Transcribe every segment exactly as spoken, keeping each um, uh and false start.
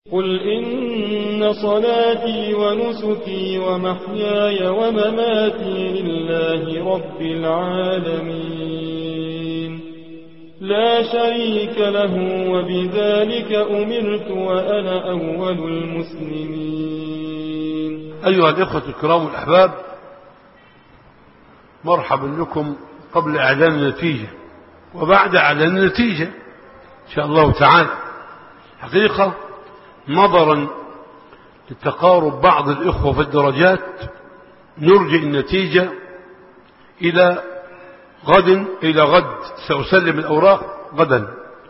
قل إن صلاتي ونسكي ومحياي ومماتي لله رب العالمين لا شريك له وبذلك أمرت وأنا أول المسلمين. أيها الإخوة الكرام الأحباب، مرحبا لكم قبل إعلان النتيجة وبعد إعلان النتيجة إن شاء الله تعالى. حقيقة نظرا لتقارب بعض الإخوة في الدرجات نرجع النتيجة إلى غد إلى غد سأسلم الأوراق غدا،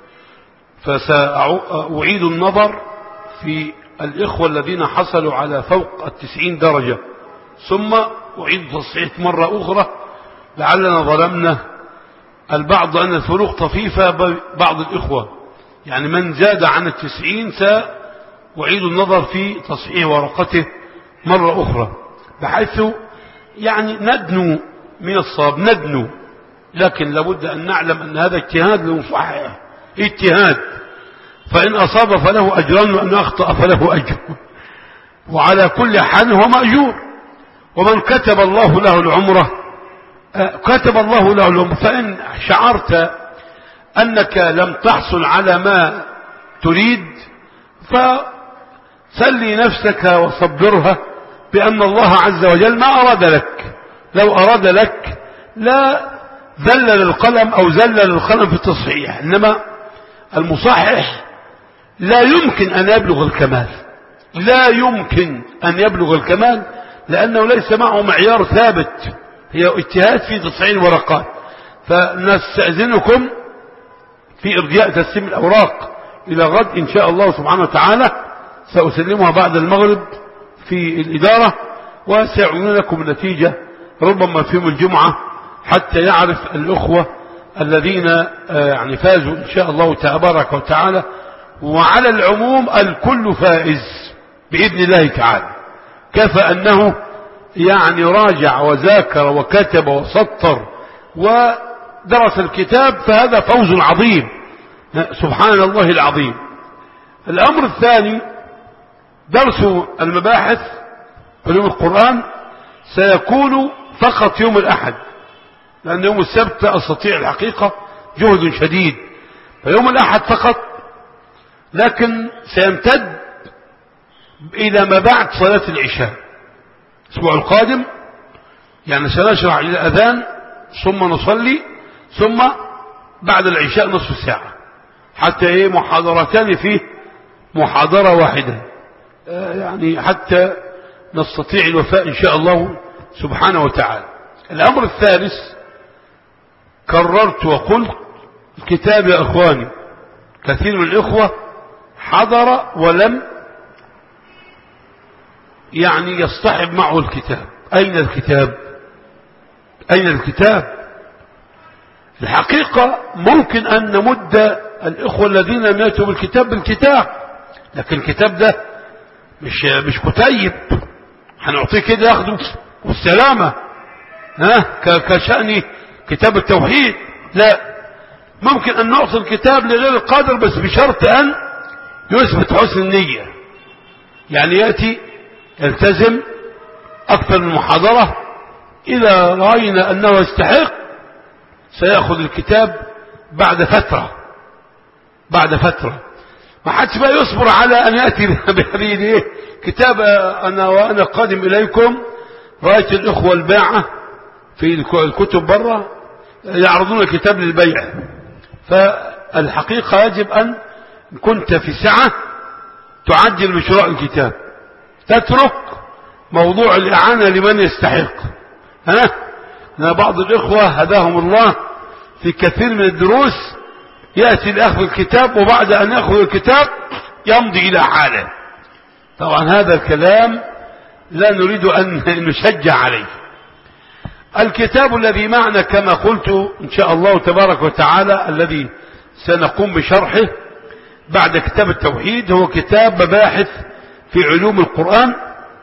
فسأعيد النظر في الإخوة الذين حصلوا على فوق التسعين درجة، ثم أعيد تصحيح مرة أخرى لعلنا ظلمنا البعض أن الفروق طفيفة بعض الإخوة، يعني من زاد عن التسعين سأعيد النظر في تصحيح ورقته مرة أخرى، بحيث يعني ندنو من الصواب ندنو، لكن لابد أن نعلم أن هذا اجتهاد لمصحح اجتهاد، فإن أصاب فله أجران وإن أخطأ فله أجر، وعلى كل حال هو مأجور. ومن كتب الله له العمرة كتب الله له العمرة، فإن شعرت أنك لم تحصل على ما تريد فسلي نفسك وصبرها بأن الله عز وجل ما أراد لك. لو أراد لك لا ذلل القلم أو زلل القلم في التصحيح، إنما المصحح لا يمكن أن يبلغ الكمال، لا يمكن أن يبلغ الكمال لأنه ليس معه معيار ثابت، هي اجتهاد في تصحيح الورقات. فنستأذنكم في إرجاء تسليم الأوراق إلى غد إن شاء الله سبحانه وتعالى، سأسلمها بعد المغرب في الإدارة وسيعلن لكم النتيجة ربما في يوم الجمعة حتى يعرف الأخوة الذين يعني فازوا إن شاء الله تبارك وتعالى. وعلى العموم الكل فائز بإذن الله تعالى، كفى أنه يعني راجع وذاكر وكتب وسطر ودرس الكتاب، فهذا فوز عظيم سبحان الله العظيم. الأمر الثاني درس المباحث في علوم القرآن سيكون فقط يوم الأحد، لأن يوم السبت أستطيع الحقيقة جهد شديد، فيوم الأحد فقط، لكن سيمتد إلى ما بعد صلاة العشاء الأسبوع القادم، يعني سنشرع إلى الأذان ثم نصلي ثم بعد العشاء نصف ساعة، حتى إيه محاضرتان فيه محاضرة واحدة، يعني حتى نستطيع الوفاء إن شاء الله سبحانه وتعالى. الأمر الثالث كررت وقلت الكتاب يا أخواني، كثير من الإخوة حضر ولم يعني يصطحب معه الكتاب. أين الكتاب؟ أين الكتاب؟ الحقيقة ممكن أن نمد الإخوة الذين لم يأتوا بالكتاب بالكتاب، لكن الكتاب ده مش مش كتيب هنعطيه كده ياخده والسلامة، ها كشأن كتاب التوحيد، لا، ممكن أن نعطي الكتاب لغير القادر بس بشرط أن يثبت حسن النية، يعني يأتي يلتزم أكثر من محاضرة، إذا رأينا أنه يستحق سيأخذ الكتاب بعد فترة بعد فترة ما حدش بقى يصبر على أن يأتي بهذه كتاب. أنا وأنا قادم إليكم رأيت الإخوة الباعة في الكتب برة يعرضون الكتاب للبيع، فالحقيقة يجب أن كنت في سعة تعجل بشراء الكتاب، تترك موضوع الإعانة لمن يستحق. ها بعض الإخوة هداهم الله في كثير من الدروس يأتي لأخذ الكتاب وبعد أن يأخذ الكتاب يمضي إلى حاله، طبعا هذا الكلام لا نريد أن نشجع عليه. الكتاب الذي معنا كما قلت إن شاء الله تبارك وتعالى الذي سنقوم بشرحه بعد كتاب التوحيد هو كتاب مباحث في علوم القرآن،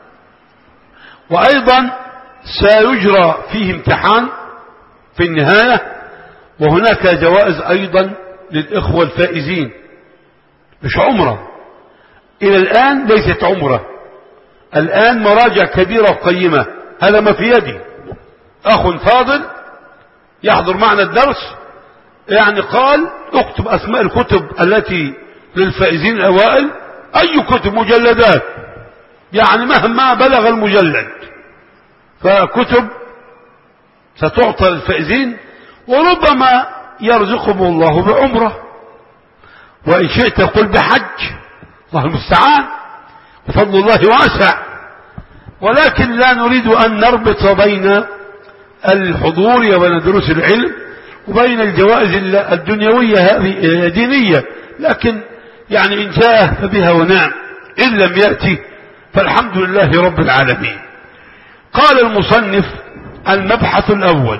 وأيضا سيجرى فيه امتحان في النهاية، وهناك جوائز أيضا للإخوة الفائزين، مش عمره، إلى الآن ليست عمرة، الآن مراجع كبيرة وقيمة. هذا ما في يدي، أخ فاضل يحضر معنا الدرس يعني قال اكتب أسماء الكتب التي للفائزين الأوائل، أي كتب، مجلدات يعني مهما بلغ المجلد، فكتب ستعطى للفائزين، وربما يرزقهم الله بعمرة، وإن شئت قل بحج، الله المستعان، فضل الله واسع. ولكن لا نريد أن نربط بين الحضور وبين دروس العلم وبين الجوائز الدنيوية هذه دينية، لكن يعني إن جاء فبها ونعم، إن لم يأتي فالحمد لله رب العالمين. قال المصنف: المبحث الأول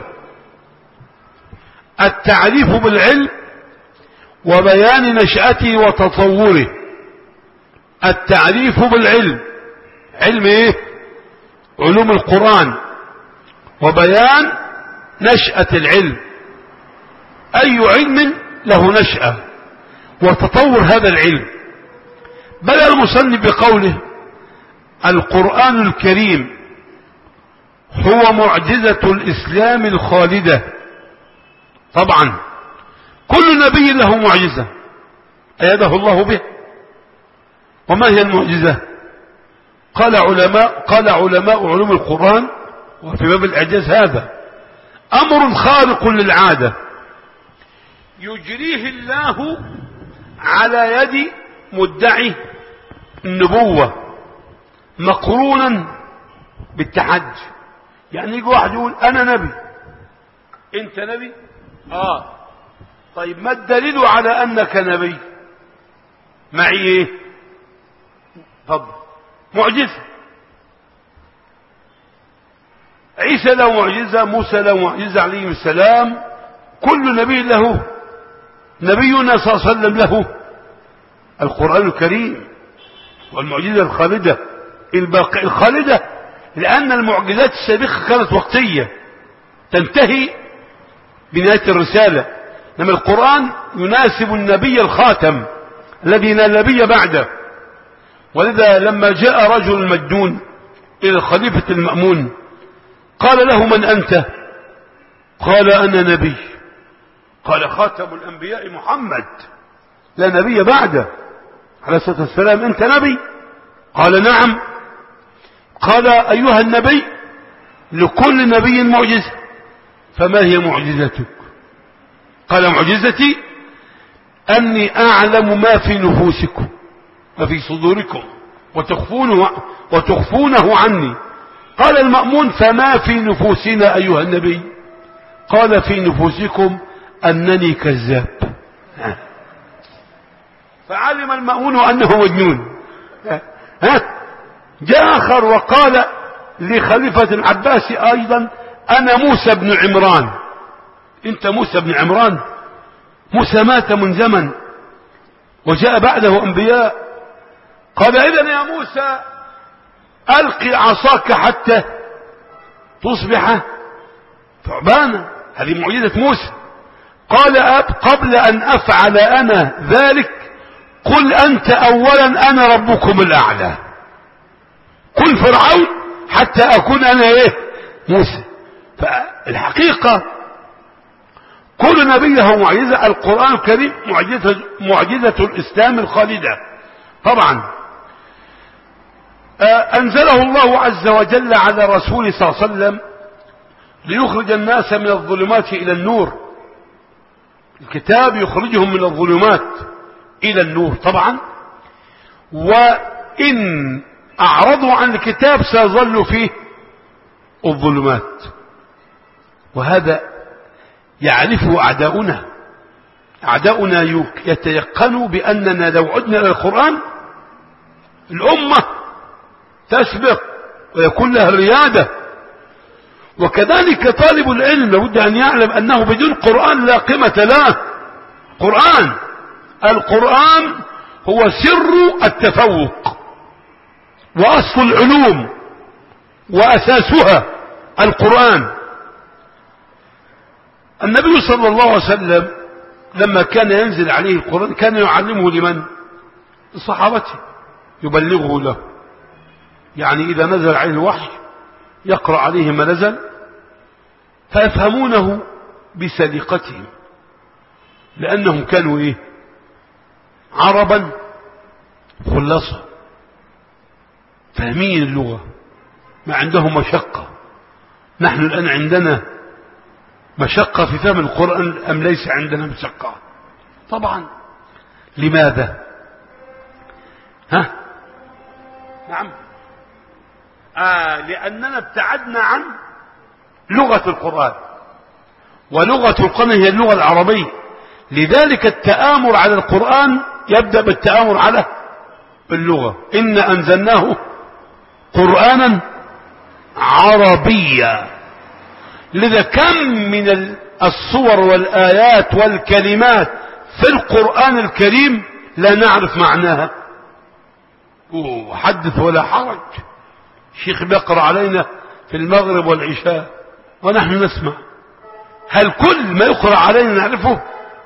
التعريف بالعلم وبيان نشأته وتطوره. التعريف بالعلم، علم ايه؟ علوم القرآن، وبيان نشأة العلم، أي علم له نشأة وتطور هذا العلم. بدأ المصنف بقوله: القرآن الكريم هو معجزة الإسلام الخالدة. طبعا كل نبي له معجزة أيده الله به. وما هي المعجزة؟ قال علماء قال علماء علوم القرآن وفي باب الإعجاز: هذا أمر خارق للعادة يجريه الله على يد مدعي النبوة مقرونا بالتحدي. يعني يجي واحد يقول: أنا نبي. أنت نبي؟ آه. طيب ما الدليل على أنك نبي؟ معي إيه؟ طب معجزة. عيسى له معجزة، موسى له معجزة عليه السلام، كل نبي له. نبينا صلى الله عليه وسلم له القرآن الكريم والمعجزة الخالدة الباقية الخالدة، لأن المعجزات السابقة كانت وقتية تنتهي بنهاية الرسالة، لما القرآن يناسب النبي الخاتم الذي لا نبي بعده. ولذا لما جاء رجل مجنون إلى الخليفة المأمون قال له: من أنت؟ قال: أنا نبي. قال: خاتم الأنبياء محمد لا نبي بعده عليه الصلاة والسلام، أنت نبي؟ قال: نعم. قال: أيها النبي، لكل نبي معجزة، فما هي معجزتك؟ قال: معجزتي أني أعلم ما في نفوسكم وفي صدوركم وتخفونه, وتخفونه عني. قال المأمون: فما في نفوسنا أيها النبي؟ قال: في نفوسكم أنني كذاب. فعلم المأمون أنه مجنون. ها؟ جاء آخر وقال لخليفة العباسي أيضا: أنا موسى بن عمران. أنت موسى بن عمران؟ موسى مات من زمن وجاء بعده أنبياء. قال: إذن يا موسى ألقي عصاك حتى تصبح ثعبانا. هذه معجزة موسى. قال: قبل أن أفعل أنا ذلك قل أنت أولا أنا ربكم الأعلى. قل فرعون حتى أكون أنا إيه؟ موسى. فالحقيقة كل نبي له معجزة. القرآن الكريم معجزة, معجزة الإسلام الخالدة. طبعا أنزله الله عز وجل على رسوله صلى الله عليه وسلم ليخرج الناس من الظلمات إلى النور. الكتاب يخرجهم من الظلمات إلى النور طبعا، وإن أعرضوا عن الكتاب سيظل فيه الظلمات. وهذا يعرفه أعداؤنا. أعداؤنا يتيقنوا بأننا لو عدنا إلى القرآن الأمة تسبق ويكون لها الريادة. وكذلك طالب العلم لابد أن يعلم أنه بدون قرآن لا قيمة له. قرآن القرآن هو سر التفوق وأصل العلوم وأساسها القرآن. النبي صلى الله عليه وسلم لما كان ينزل عليه القرآن كان يعلمه لمن؟ لصحابته. يبلغه له، يعني إذا نزل عليه الوحي يقرأ عليه ما نزل فيفهمونه بسليقتهم، لأنهم كانوا إيه؟ عربا خلصا فاهمين اللغة، ما عندهم مشقة. نحن الآن عندنا مشقة في فهم القرآن أم ليس عندنا مشقة؟ طبعا. لماذا؟ ها؟ نعم. آه لأننا ابتعدنا عن لغة القرآن، ولغة القرآن هي اللغة العربية، لذلك التآمر على القرآن يبدأ بالتآمر على اللغة. إن أنزلناه قرآنا عربيا، لذا كم من الصور والآيات والكلمات في القرآن الكريم لا نعرف معناها. وحدث ولا حرج، الشيخ بيقرأ علينا في المغرب والعشاء ونحن نسمع، هل كل ما يقرأ علينا نعرفه؟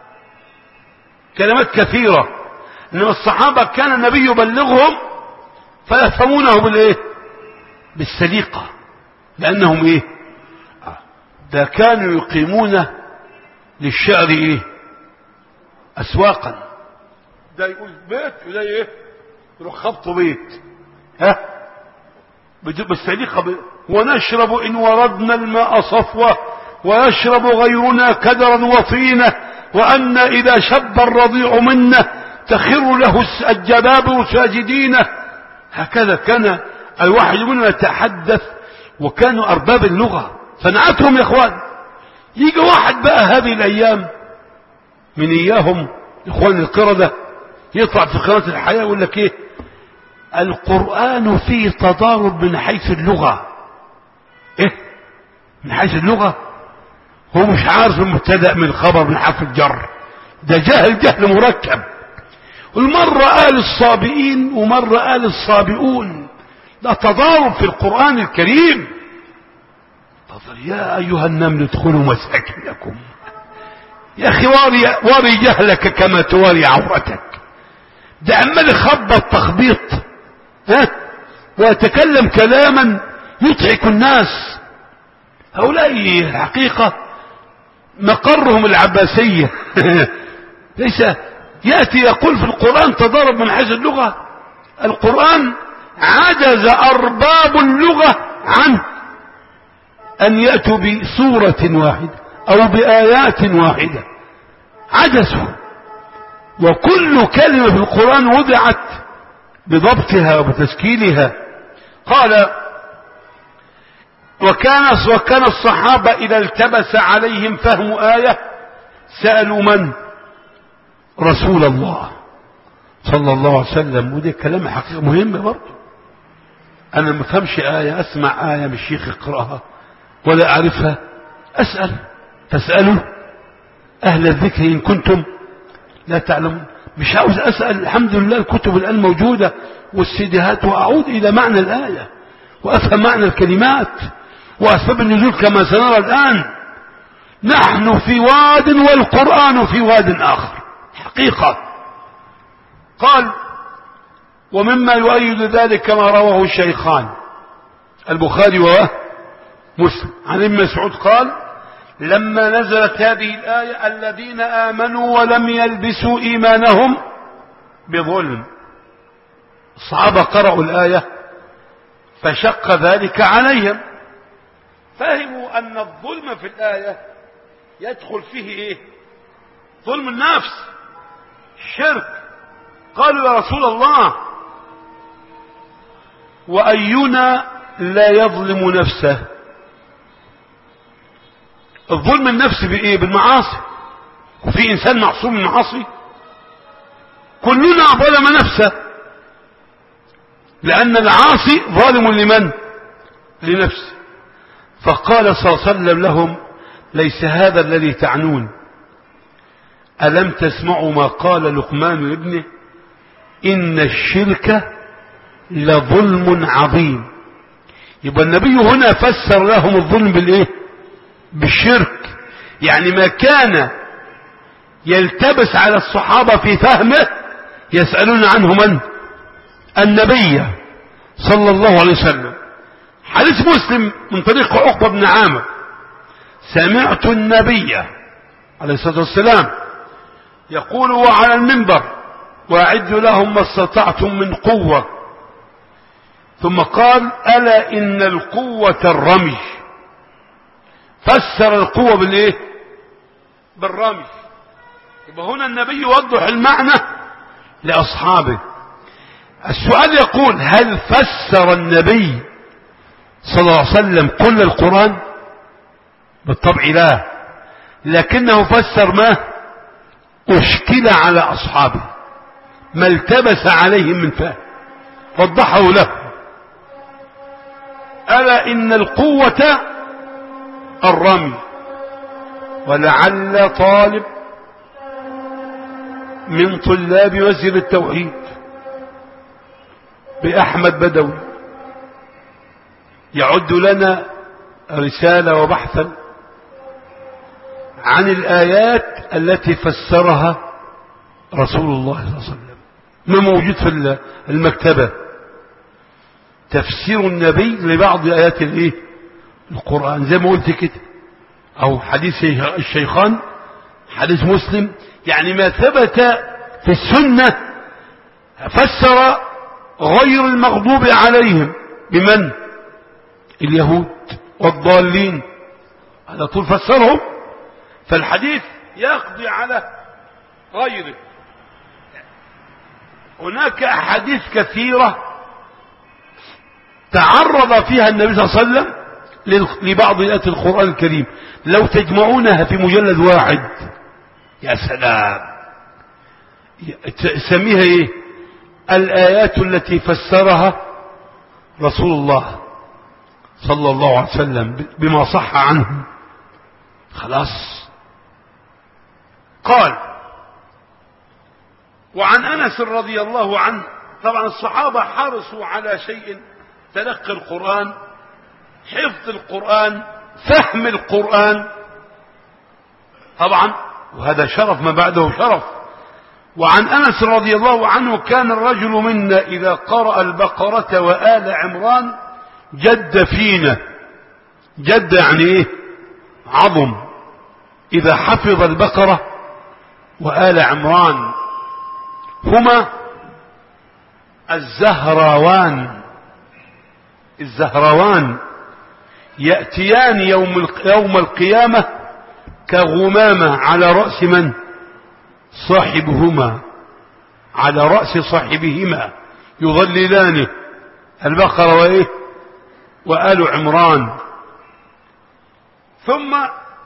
كلمات كثيرة، إنما الصحابة كان النبي يبلغهم فيفهمونه بالإيه؟ بالسليقة، لأنهم إيه؟ ده كانوا يقيمون للشعر إيه؟ أسواقا، ده يقول بيت وده إيه؟ يروح خبطوا بيت، ها؟ بالسليقة ب... ونشرب إن وردنا الماء صفوة ويشرب غيرنا كدرا وطينة، وأن إذا شب الرضيع منا تخر له الجبابر ساجدين. هكذا كان الواحد منهم يتحدث، وكانوا أرباب اللغة صنعتهم يا إخوان. يجي واحد بقى هذه الأيام من إياهم إخوان القردة يطلع في قناة الحياة يقول لك إيه؟ القرآن فيه تضارب من حيث اللغة. إيه؟ من حيث اللغة؟ هو مش عارف المبتدأ من الخبر من حرف الجر، ده جهل جهل مركب. والمرة قال الصابئين ومرة قال الصابئون، ده تضارب في القرآن الكريم. يا أيها النمل ادخلوا مساكنكم. يا أخي واري, واري جهلك كما تواري عورتك. ده عمال يخبط تخبيط، ها؟ ويتكلم كلاما يضحك الناس. هؤلاء الحقيقة مقرهم العباسية. ليس يأتي يقول في القرآن تضارب من حيث اللغة. القرآن عجز أرباب اللغة عن أن يأتوا بسورة واحدة أو بآيات واحدة، عجزوا. وكل كلمة في القرآن وضعت بضبطها وبتشكيلها. قال وكان وكان الصحابة إذا التبس عليهم فهم آية سألوا من؟ رسول الله صلى الله عليه وسلم. ودي كلام حقيقة مهمة برضه. أنا ما فهمش آية، أسمع آية من الشيخ يقرأها ولا أعرفها، أسأل. فاسألوا أهل الذكر إن كنتم لا تعلمون. مش عاوز أسأل، الحمد لله الكتب الآن موجودة والسيديهات، وأعود إلى معنى الآية وأفهم معنى الكلمات وأسباب النزول كما سنرى الآن. نحن في واد والقرآن في واد آخر حقيقة. قال ومما يؤيد ذلك كما رواه الشيخان البخاري ومسلم عن ابن مسعود قال لما نزلت هذه الآية الذين آمنوا ولم يلبسوا إيمانهم بظلم، الصحابة قرأوا الآية فشق ذلك عليهم، فهموا أن الظلم في الآية يدخل فيه إيه؟ ظلم النفس، الشرك. قالوا يا رسول الله وأينا لا يظلم نفسه؟ الظلم النفس بإيه؟ بالمعاصي. وفي إنسان معصوم من المعاصي؟ كلنا ظلم نفسه، لأن العاصي ظالم لمن؟ لنفسه. فقال صلى الله عليه وسلم لهم ليس هذا الذي تعنون، ألم تسمعوا ما قال لقمان لابنه إن الشرك لظلم عظيم. يبقى النبي هنا فسر لهم الظلم بالإيه؟ بالشرك. يعني ما كان يلتبس على الصحابة في فهمه يسألون عنه من؟ النبي صلى الله عليه وسلم. حديث مسلم من طريق عقبة بن عامر: سمعت النبي عليه الصلاة والسلام يقول وعلى المنبر: وأعدوا لهم ما استطعتم من قوة. ثم قال: ألا إن القوة الرمي. فسر القوة بالايه؟ بالرمي. يبقى هنا النبي يوضح المعنى لأصحابه. السؤال يقول: هل فسر النبي صلى الله عليه وسلم كل القرآن؟ بالطبع لا، لكنه فسر ما أشكل على أصحابه، ما التبس عليهم من فهم، وضحه له. ألا إن القوة الرمي. ولعل طالب من طلاب مسجد التوحيد بأحمد بدوي يعد لنا رسالة وبحثا عن الآيات التي فسرها رسول الله صلى الله عليه وسلم، ما موجود في المكتبة. تفسير النبي لبعض آيات الايه؟ القرآن، زي ما قلت كده، أو حديث الشيخان، حديث مسلم، يعني ما ثبت في السنة فسر غير المغضوب عليهم بمن؟ اليهود والضالين، على طول فسرهم. فالحديث يقضي على غيره. هناك أحاديث كثيرة تعرض فيها النبي صلى الله عليه وسلم لبعض آيات القرآن الكريم، لو تجمعونها في مجلد واحد يا سلام. سميها ايه؟ الآيات التي فسرها رسول الله صلى الله عليه وسلم بما صح عنه. خلاص. قال: وعن أنس رضي الله عنه. طبعا الصحابة حرصوا على شيء: تلقي القرآن، حفظ القرآن، فهم القرآن طبعا، وهذا شرف ما بعده شرف. وعن أنس رضي الله عنه: كان الرجل منا إذا قرأ البقرة وآل عمران جد فينا. جد يعني ايه؟ عظم. إذا حفظ البقرة وآل عمران هما الزهراوان. الزهراوان يأتيان يوم يوم القيامة كغمامة على رأس من؟ صاحبهما، على رأس صاحبهما، يظللانه، البقرة وإيه؟ وآل عمران. ثم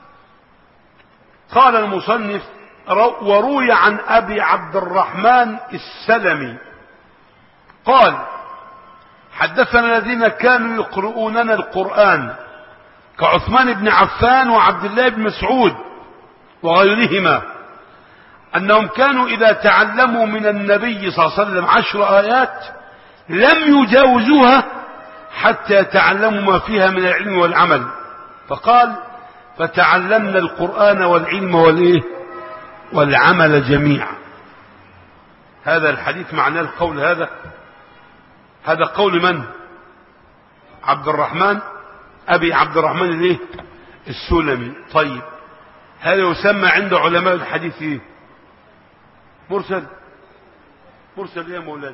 قال المصنف: وروي عن أبي عبد الرحمن السلمي قال: حدثنا الذين كانوا يقرؤوننا القرآن كعثمان بن عفان وعبد الله بن مسعود وغيرهما، أنهم كانوا إذا تعلموا من النبي صلى الله عليه وسلم عشر آيات لم يجاوزوها حتى يتعلموا ما فيها من العلم والعمل. فقال: فتعلمنا القرآن والعلم والإيه؟ والعمل جميعا. هذا الحديث معناه القول هذا هذا قول من؟ عبد الرحمن أبي عبد الرحمن الإيه؟ السلمي. طيب، هذا يسمى عند علماء الحديث إيه؟ مرسل. مرسل إيه يا مولانا؟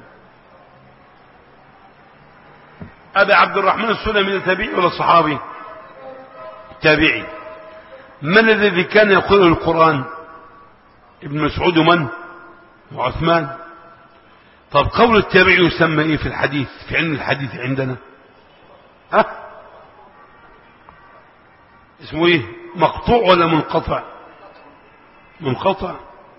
أبي عبد الرحمن السلمي تابعي ولا صحابي؟ تابعي. من الذي كان يقول القرآن؟ ابن مسعود ومن؟ وعثمان. طب قول التابعي يسمى ايه في الحديث، في علم الحديث عندنا؟ ها؟ اسمه ايه؟ مقطوع ولا منقطع؟ منقطع.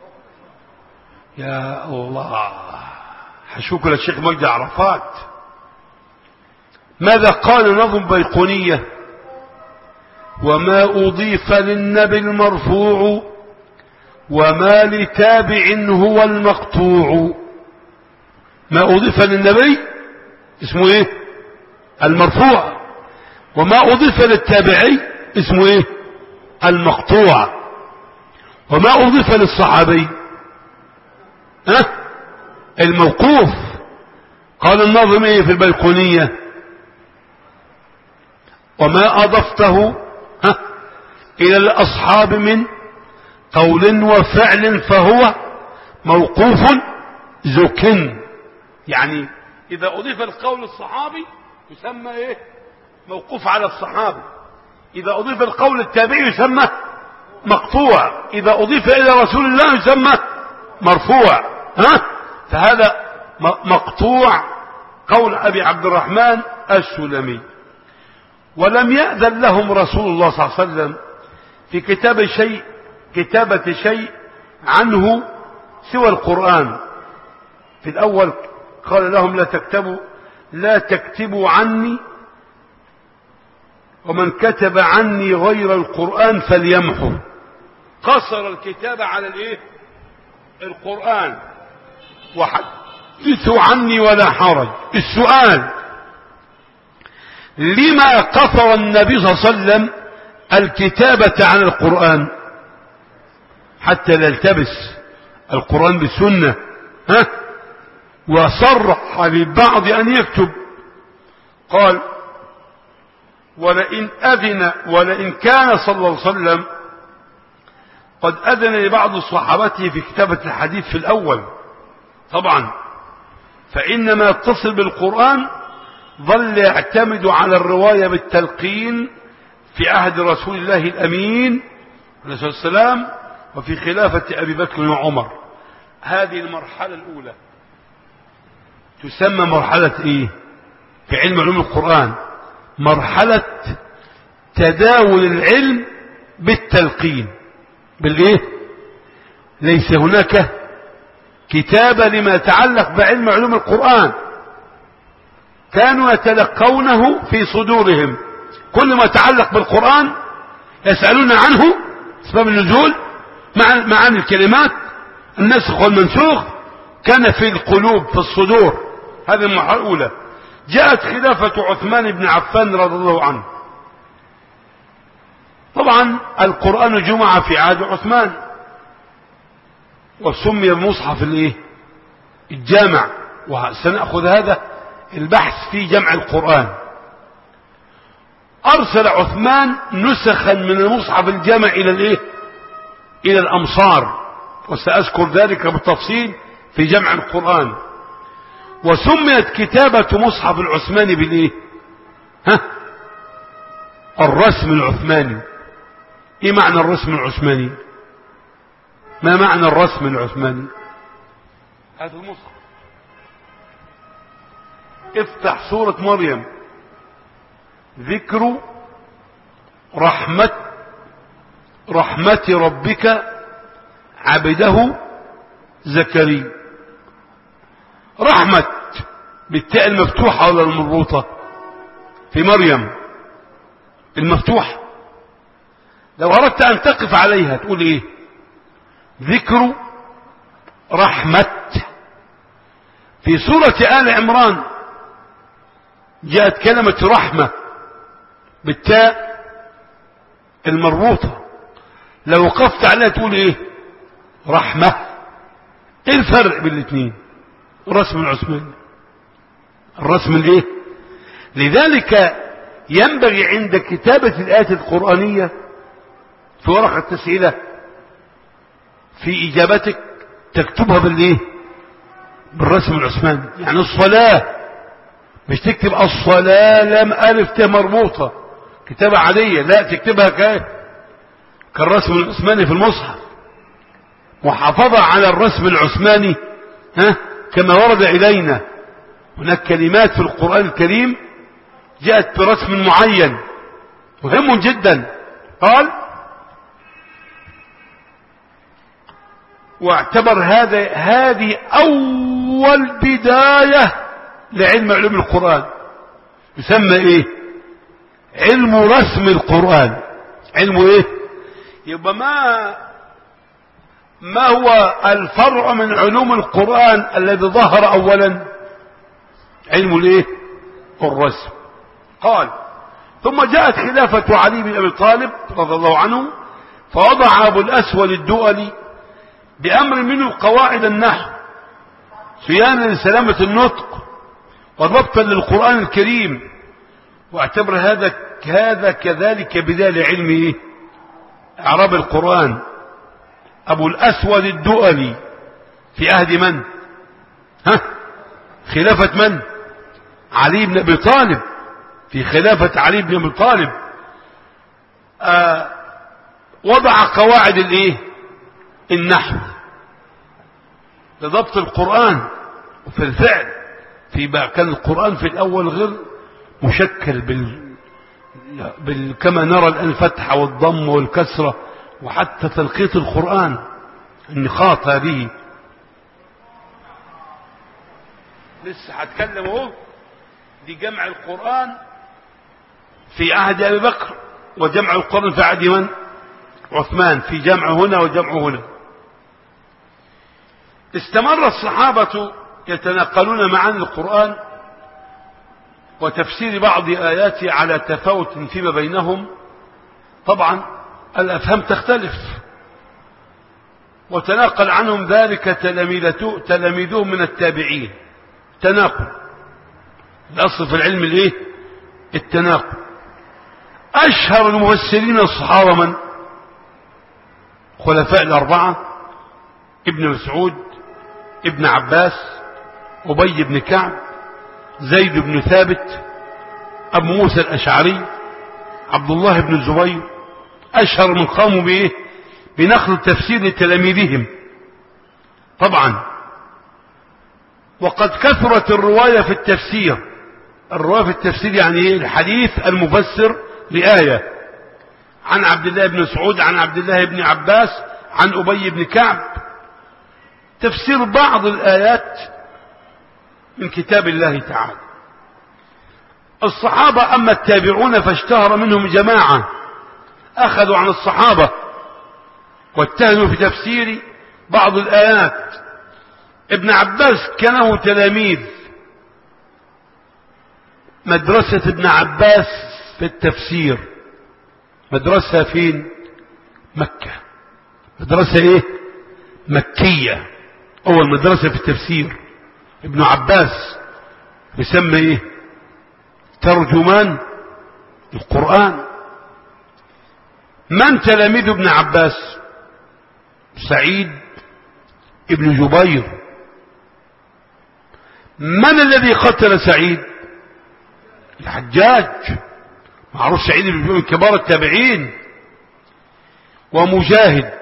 يا الله، حشوك للشيخ مجدي عرفات. ماذا قال نظم بيقونية؟ وما أضيف للنبي المرفوع وما لتابع هو المقطوع. ما أضيف للنبي اسمه ايه؟ المرفوع. وما أضيف للتابعي اسمه ايه؟ المقطوع. وما أضيف للصحابي ها؟ الموقوف. قال الناظم ايه في البيقونية؟ وما أضفته ها إلى الأصحاب من قول وفعل فهو موقوف زك. يعني إذا أضيف القول الصحابي يسمى إيه؟ موقوف على الصحابي. إذا أضيف القول التابعي يسمى مقطوع. إذا أضيف إلى رسول الله يسمى مرفوع. ها؟ فهذا مقطوع قول أبي عبد الرحمن السلمي. ولم يأذن لهم رسول الله صلى الله عليه وسلم في كتاب شيء كتابة شيء عنه سوى القرآن. في الأول قال لهم لا تكتبوا لا تكتبوا عني، ومن كتب عني غير القرآن فليمحو. قصر الكتاب على الايه؟ القرآن. وحدثوا عني ولا حرج. السؤال: لما قصر النبي صلى الله عليه وسلم الكتابة عن القرآن حتى لا يلتبس القرآن بالسنة؟ ها؟ وصرح للبعض أن يكتب. قال: ولئن أذن ولئن كان صلى الله عليه وسلم قد أذن لبعض صحابته في كتابة الحديث في الأول طبعا، فإنما يتصل بالقرآن ظل يعتمد على الرواية بالتلقين في عهد رسول الله الأمين عليه الصلاة والسلام وفي خلافة أبي بكر وعمر. هذه المرحلة الأولى تسمى مرحلة إيه في علم علوم القرآن؟ مرحلة تداول العلم بالتلقين. بالإيه؟ ليس هناك كتابة لما يتعلق بعلم علوم القرآن، كانوا يتلقونه في صدورهم. كل ما يتعلق بالقرآن يسألون عنه، أسباب النزول، معاني الكلمات، النسخ والمنسوخ، كان في القلوب في الصدور. هذه المرحلة الأولى. جاءت خلافة عثمان بن عفان رضي الله عنه. طبعا القرآن جمع في عهد عثمان وسمي المصحف الايه؟ الجامع. وسنأخذ هذا البحث في جمع القرآن. أرسل عثمان نسخا من المصحف الجامع إلى الايه؟ إلى الأمصار، وسأذكر ذلك بالتفصيل في جمع القرآن. وسميت كتابة مصحف العثماني بالايه؟ ها؟ الرسم العثماني. ايه معنى الرسم العثماني؟ ما معنى الرسم العثماني؟ هذا المصحف. افتح سورة مريم، ذكر رحمة رحمة ربك عبده زكريا. رحمة بالتاء المفتوحة ولا المربوطة؟ في مريم المفتوحة. لو أردت أن تقف عليها تقول إيه؟ ذكر رحمة. في سورة آل عمران جاءت كلمة رحمة بالتاء المربوطة، لو وقفت عليها تقول إيه؟ رحمة. إيه الفرق بين الاثنين؟ الرسم العثماني، الرسم الايه؟ لذلك ينبغي عند كتابة الآيات القرآنية في ورقة التسئلة في إجابتك تكتبها بالايه؟ بالرسم العثماني. يعني الصلاة مش تكتب الصلاة لم ألف ت مربوطة كتابة عادية، لا، تكتبها ك كالرسم العثماني في المصحف، محافظة على الرسم العثماني. ها؟ كما ورد إلينا هناك كلمات في القرآن الكريم جاءت برسم معين مهم جدا. قال: واعتبر هذا هذه أول بداية لعلم علوم القرآن. يسمى إيه؟ علم رسم القرآن. علم إيه؟ يبقى ما ما هو الفرع من علوم القرآن الذي ظهر أولا؟ علم الإيه؟ الرسم. قال: ثم جاءت خلافة علي بن أبي طالب رضي الله عنه، فوضع أبو الأسود الدؤلي بأمر منه قواعد النحو صيانة لسلامة النطق وضبطا للقرآن الكريم، واعتبر هذا هذا كذلك بدال علمه إعراب القرآن. أبو الأسود الدؤلي في عهد من؟ ها؟ خلافة من؟ علي بن أبي طالب. في خلافة علي بن أبي طالب آه وضع قواعد الايه؟ النحو لضبط القرآن. وفي الفعل في بقى كان القرآن في الأول غير مشكل بال... بال... كما نرى الآن الفتحة والضم والكسرة، وحتى تلقيط القرآن النقاط هذه. لسه هتكلم اهو. دي جمع القرآن في عهد أبي بكر، وجمع القرآن في عهد من؟ عثمان. في جمع هنا وجمع هنا. استمر الصحابة يتناقلون معاني القرآن وتفسير بعض آياته على تفاوت فيما بينهم. طبعا الأفهام تختلف، وتناقل عنهم ذلك تلاميذهم من التابعين. تناقل الأصل في العلم الايه؟ التناقل. أشهر المفسرين الصحابة من؟ خلفاء الأربعة: ابن مسعود، ابن عباس، أبي بن كعب، زيد بن ثابت، أبو موسى الأشعري، عبد الله بن الزبير. أشهر من قاموا بإيه؟ بنقل التفسير لتلاميذهم. طبعا وقد كثرت الرواية في التفسير. الرواية في التفسير يعني إيه؟ الحديث المفسر لآية، عن عبد الله بن مسعود، عن عبد الله بن عباس، عن أبي بن كعب. تفسير بعض الآيات من كتاب الله تعالى. الصحابة أما التابعون فاشتهر منهم جماعة أخذوا عن الصحابة واتهموا في تفسير بعض الآيات. ابن عباس كان له تلاميذ. مدرسة ابن عباس في التفسير مدرسة فين؟ مكة. مدرسة ايه؟ مكية. اول مدرسة في التفسير. ابن عباس يسمى ايه؟ ترجمان القرآن. من تلاميذ ابن عباس؟ سعيد ابن جبير. من الذي قتل سعيد؟ الحجاج. معروف سعيد بن جبير من كبار التابعين. ومجاهد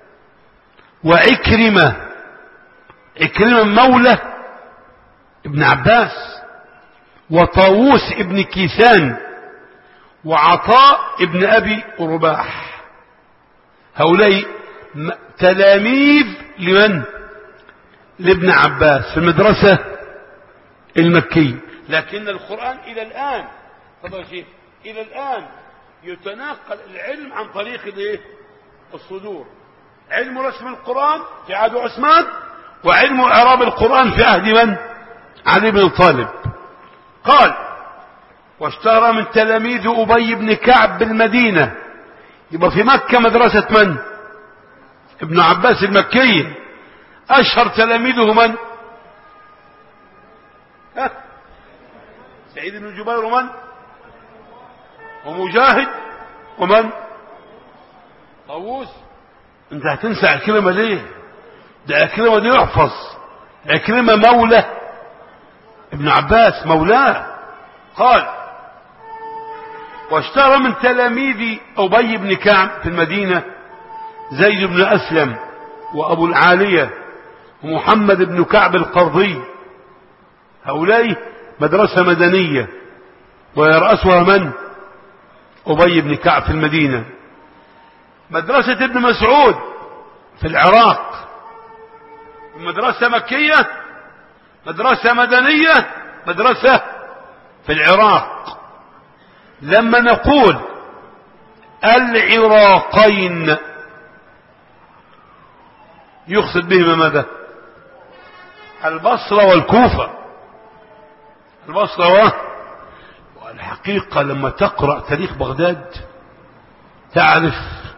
وعكرمة. عكرمة مولى ابن عباس. وطاووس ابن كيسان. وعطاء ابن أبي رباح. هؤلاء تلاميذ لمن؟ لابن عباس في المدرسة المكية. لكن القرآن إلى الآن طبعا شيء إلى الآن يتناقل العلم عن طريق الايه؟ الصدور. علم رسم القرآن في عهد عثمان، وعلم إعراب القرآن في عهد من؟ علي بن طالب. قال: واشتهر من تلاميذ أبي بن كعب بالمدينة. يبقى في مكة مدرسة من؟ ابن عباس المكي. أشهر تلاميذه من؟ ها؟ سعيد بن جبير ومن؟ ومجاهد ومن؟ طاووس. انت هتنسى عكرمة ليه؟ ده عكرمة دي يحفظ. عكرمة مولى ابن عباس، مولاه. قال: واشتهر من تلاميذ أبي بن كعب في المدينة زيد بن أسلم، وأبو العالية، ومحمد بن كعب القرظي. هؤلاء مدرسة مدنية ويرأسها من؟ أبي بن كعب في المدينة. مدرسة ابن مسعود في العراق. مدرسة مكية، مدرسة مدنية، مدرسة في العراق. لما نقول العراقين يقصد بهما ماذا؟ البصرة والكوفة. البصرة. والحقيقة لما تقرأ تاريخ بغداد تعرف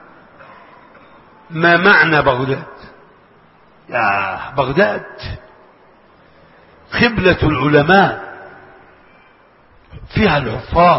ما معنى بغداد. يا بغداد قبلة العلماء فيها الحفاظ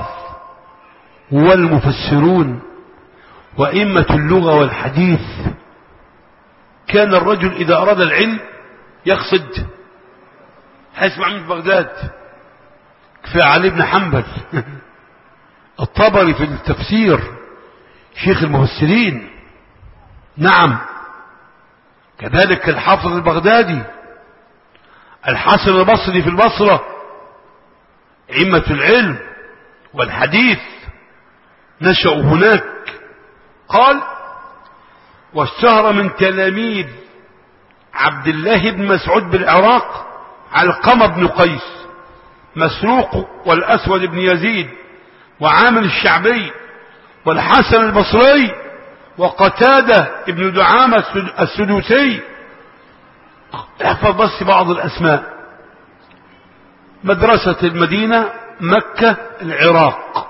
والمفسرون وأئمة اللغة والحديث. كان الرجل إذا أراد العلم يقصد هيسمع من بغداد، كفاية علي بن حنبل الطبري في التفسير شيخ المفسرين، نعم، كذلك الحافظ البغدادي، الحسن البصري في البصرة، أئمة العلم والحديث نشأوا هناك. قال: واشتهر من تلاميذ عبد الله بن مسعود بالعراق علقمة بن قيس، مسروق، والأسود بن يزيد، وعامر الشعبي، والحسن البصري، وقتادة ابن دعامة السدوسي. احفظ بس بعض الأسماء: مدرسة المدينة، مكة، العراق.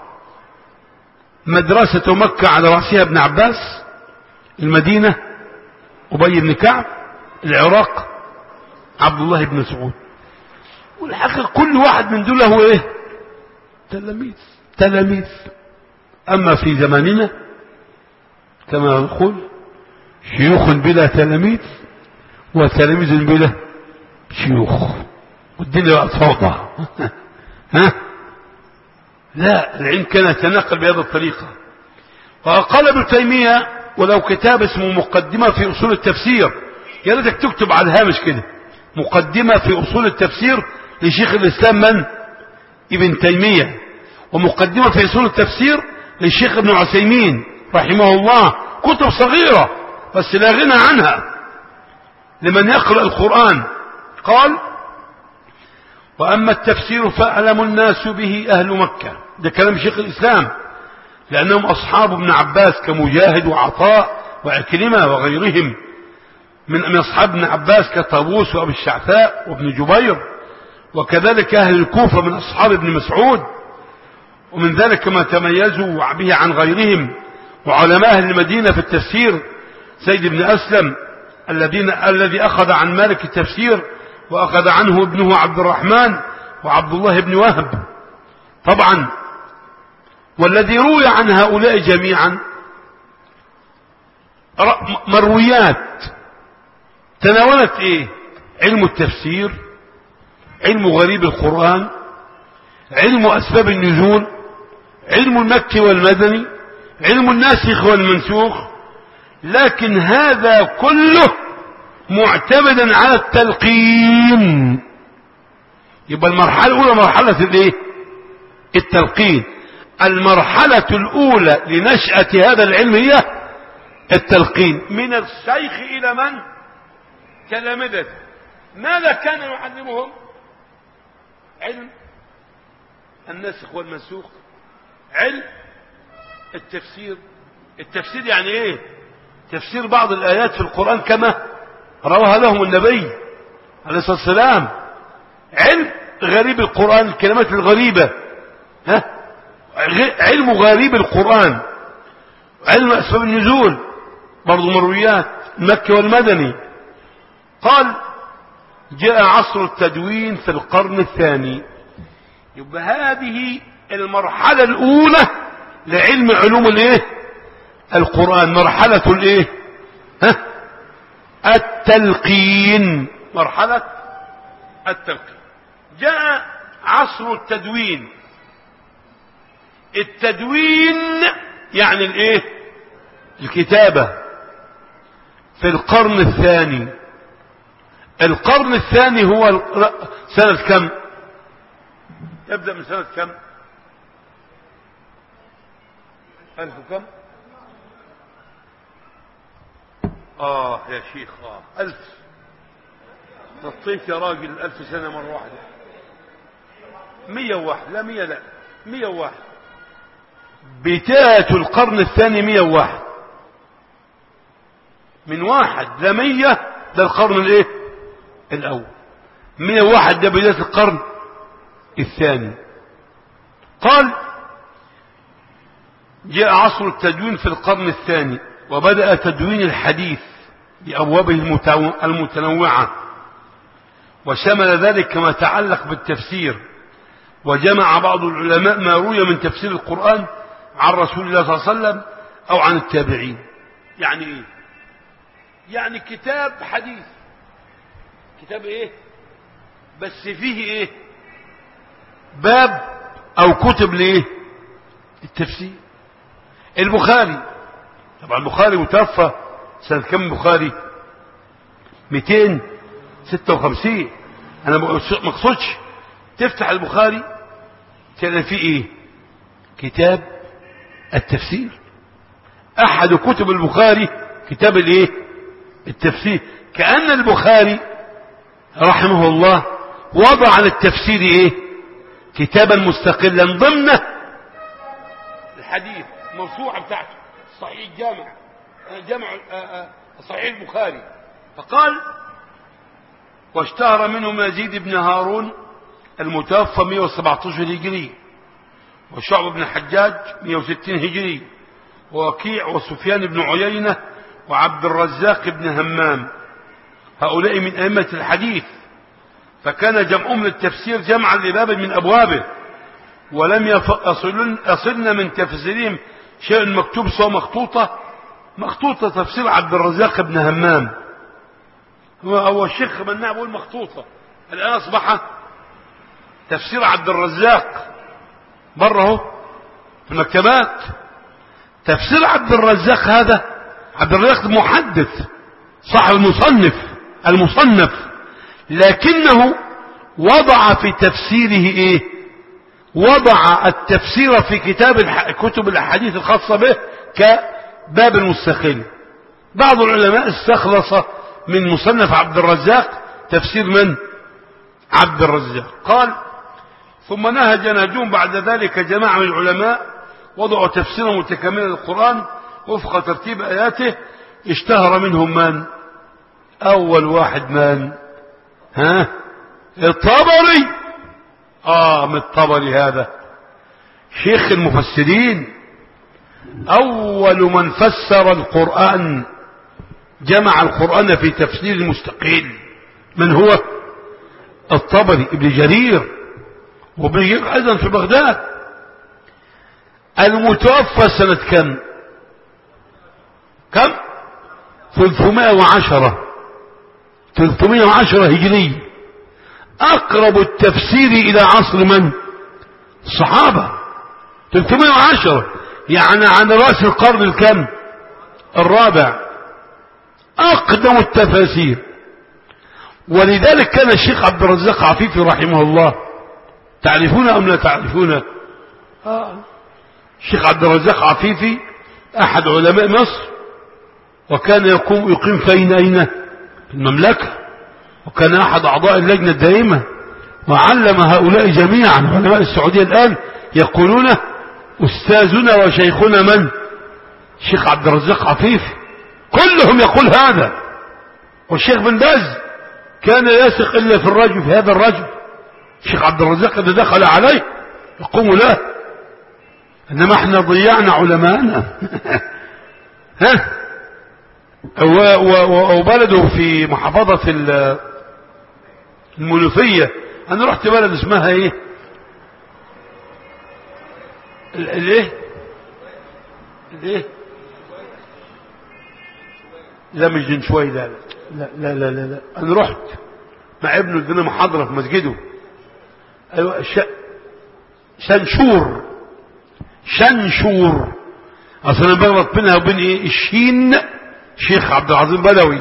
مدرسة مكة على رأسها ابن عباس، المدينة أبي بن كعب، العراق عبد الله بن مسعود. والحقيقة كل واحد من دول هو ايه؟ تلاميذ تلاميذ. أما في زماننا كما نقول شيوخ بلا تلاميذ وتلاميذ بلا شيوخ، والدنيا بقت فوضى ها؟ لا، العلم كان يتنقل بهذه الطريقة. وقال ابن تيمية: ولو كتاب اسمه مقدمة في أصول التفسير، يا ريتك تكتب على الهامش كده: مقدمة في أصول التفسير لشيخ الإسلام من؟ ابن تيمية. ومقدمة في أصول التفسير للشيخ ابن عثيمين رحمه الله. كتب صغيرة بس لا غنى عنها لمن يقرأ القرآن. قال: وأما التفسير فأعلم الناس به أهل مكة. ده كلام شيخ الإسلام، لأنهم أصحاب ابن عباس كمجاهد وعطاء وعكرمة وغيرهم من من أصحاب ابن عباس كطاووس وأبي الشعثاء وابن جبير، وكذلك أهل الكوفة من أصحاب ابن مسعود، ومن ذلك ما تميزوا به عن غيرهم. وعلماء أهل المدينة في التفسير زيد بن أسلم الذين الذي أخذ عن مالك التفسير، وأخذ عنه ابنه عبد الرحمن وعبد الله بن وهب طبعا. والذي روي عن هؤلاء جميعا مرويات تناولت ايه؟ علم التفسير، علم غريب القرآن، علم أسباب النزول، علم المكي والمدني، علم الناسخ والمنسوخ. لكن هذا كله معتمدا على التلقين. يبقى المرحلة الأولى مرحلة الايه؟ التلقين. المرحلة الأولى لنشأة هذا العلم هي التلقين من الشيخ إلى من؟ تلامذته. ماذا كان يعلمهم؟ علم الناسخ والمنسوخ، علم التفسير. التفسير يعني ايه؟ تفسير بعض الآيات في القرآن كما رواها لهم النبي عليه الصلاة والسلام. علم غريب القرآن، الكلمات الغريبة، ها؟ علم غريب القرآن، علم أسباب النزول، برضو مرويات المكي والمدني. قال: جاء عصر التدوين في القرن الثاني. يبقى هذه المرحلة الأولى لعلم علوم الايه؟ القرآن، مرحلة الايه؟ ها؟ التلقين، مرحلة التلقين. جاء عصر التدوين. التدوين يعني الايه؟ الكتابة في القرن الثاني. القرن الثاني هو سنة كم؟ يبدأ من سنة كم؟ ألف كم؟ آه يا شيخ، آه ألف. نطيت يا راجل ألف سنة مرة واحدة. مية وواحد. لا مية، لا مية وواحد. بداية القرن الثاني مية وواحد. من واحد لمية ده القرن الايه؟ الأول. مية وواحد ده بداية القرن الثاني. قال: جاء عصر التدوين في القرن الثاني، وبدأ تدوين الحديث بأبوابه المتنوعة، وشمل ذلك ما يتعلق بالتفسير وجمع بعض العلماء ما روي من تفسير القرآن عن رسول الله صلى الله عليه وسلم أو عن التابعين. يعني إيه؟ يعني كتاب حديث، كتاب إيه؟ بس فيه إيه؟ باب أو كتب لإيه؟ التفسير. البخاري، طبعا البخاري متوفى سنة كم البخاري؟ مئتين وستة وخمسين. أنا ما اقصدش تفتح البخاري تلاقي فيه إيه؟ كتاب التفسير. أحد كتب البخاري كتاب الإيه؟ التفسير. كأن البخاري رحمه الله وضع للتفسير إيه؟ كتابا مستقلا ضمن الحديث الموسوعة بتاعته صحيح الجامع جامع صحيح البخاري. فقال: واشتهر منهم يزيد بن هارون المتوفى مئة وسبعة عشر هجري، وشعب بن الحجاج مئة وستين هجري، ووكيع وسفيان بن عيينة وعبد الرزاق بن همام، هؤلاء من أئمة الحديث. فكان جمعهم للتفسير جمعا لباب من أبوابه، ولم يصلن, يصلن من تفسيرهم شيء مكتوب سوى مخطوطة مخطوطة تفسير عبد الرزاق بن همام. هو الشيخ مناع بيقول مخطوطة، الآن أصبح تفسير عبد الرزاق بره في المكتبات. تفسير عبد الرزاق هذا عبد الرزاق محدث صاحب المصنف المصنف لكنه وضع في تفسيره ايه؟ وضع التفسير في كتاب كتب الاحاديث الخاصة به كباب مستقل. بعض العلماء استخلص من مصنف عبد الرزاق تفسير من؟ عبد الرزاق. قال: ثم نهج نهجهم بعد ذلك جماعة من العلماء وضعوا تفسيرا متكاملا للقرآن وفق ترتيب آياته. اشتهر منهم من؟ أول واحد من؟ ها؟ الطبري. آه من الطبري هذا شيخ المفسرين، أول من فسر القرآن جمع القرآن في تفسير مستقل. من هو؟ الطبري ابن جرير، وابن جرير أيضا في بغداد. المتوفى سنة كم؟ كم؟ ثلاثمائة وعشرة ثلاثمائة وعشرة هجري. أقرب التفسير إلى عصر من؟ الصحابة. ثلاثمائة وعشرة يعني عن رأس القرن الكم؟ الرابع. أقدم التفاسير. ولذلك كان الشيخ عبد الرزاق عفيفي رحمه الله، تعرفون أم لا تعرفون؟ آه. الشيخ عبد الرزاق عفيفي أحد علماء مصر، وكان يقوم يقيم فين أين؟ في المملكة، وكان أحد أعضاء اللجنة الدائمة، وعلم هؤلاء جميعا. علماء السعودية الآن يقولون أستاذنا وشيخنا من؟ الشيخ عبد الرزاق عفيفي، كلهم يقول هذا. والشيخ بن باز كان يثق إلا في الرجل، في هذا الرجل الشيخ عبد الرزاق إذا دخل عليه يقوم له. إنما احنا ضيعنا علماءنا. ها؟ وبلده في محافظة المنوفية. أنا رحت بلد اسمها إيه؟ الإيه؟ الإيه؟ لا مش دنشوي، لا لا لا لا لا, لا. أنا رحت مع ابنه ادينا محاضرة في مسجده. أيوة ش... شنشور شنشور أصلا بغلط بينها وبين إيه؟ الشين شيخ عبد العظيم بدوي،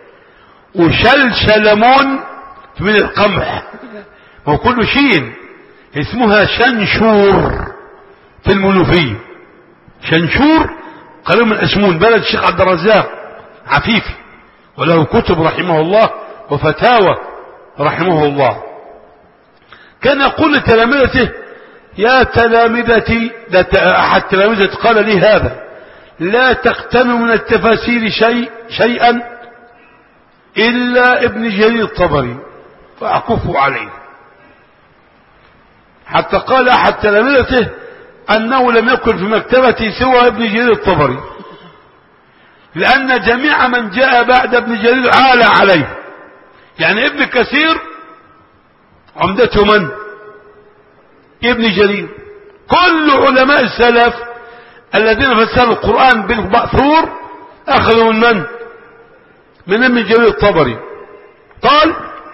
وشلشلمون من القمح، هو كله شين. اسمها شنشور في المنوفية. شنشور قريب من اسمون، بلد الشيخ عبد الرزاق عفيفي، وله كتب رحمه الله وفتاوى رحمه الله. كان يقول لتلامذته: يا تلامذتي، أحد تلامذتي قال لي هذا: لا تقتنوا من التفاسير شيء شيئا إلا ابن جرير الطبري فأكفوا عليه. حتى قال أحد تلامذته أنه لم يكن في مكتبتي سوى ابن جرير الطبري، لأن جميع من جاء بعد ابن جرير عال عليه. يعني ابن كثير عمدته من؟ ابن جرير. كل علماء السلف الذين فسروا القرآن بالمأثور أخذوا من من؟ من ابن جرير الطبري. قال: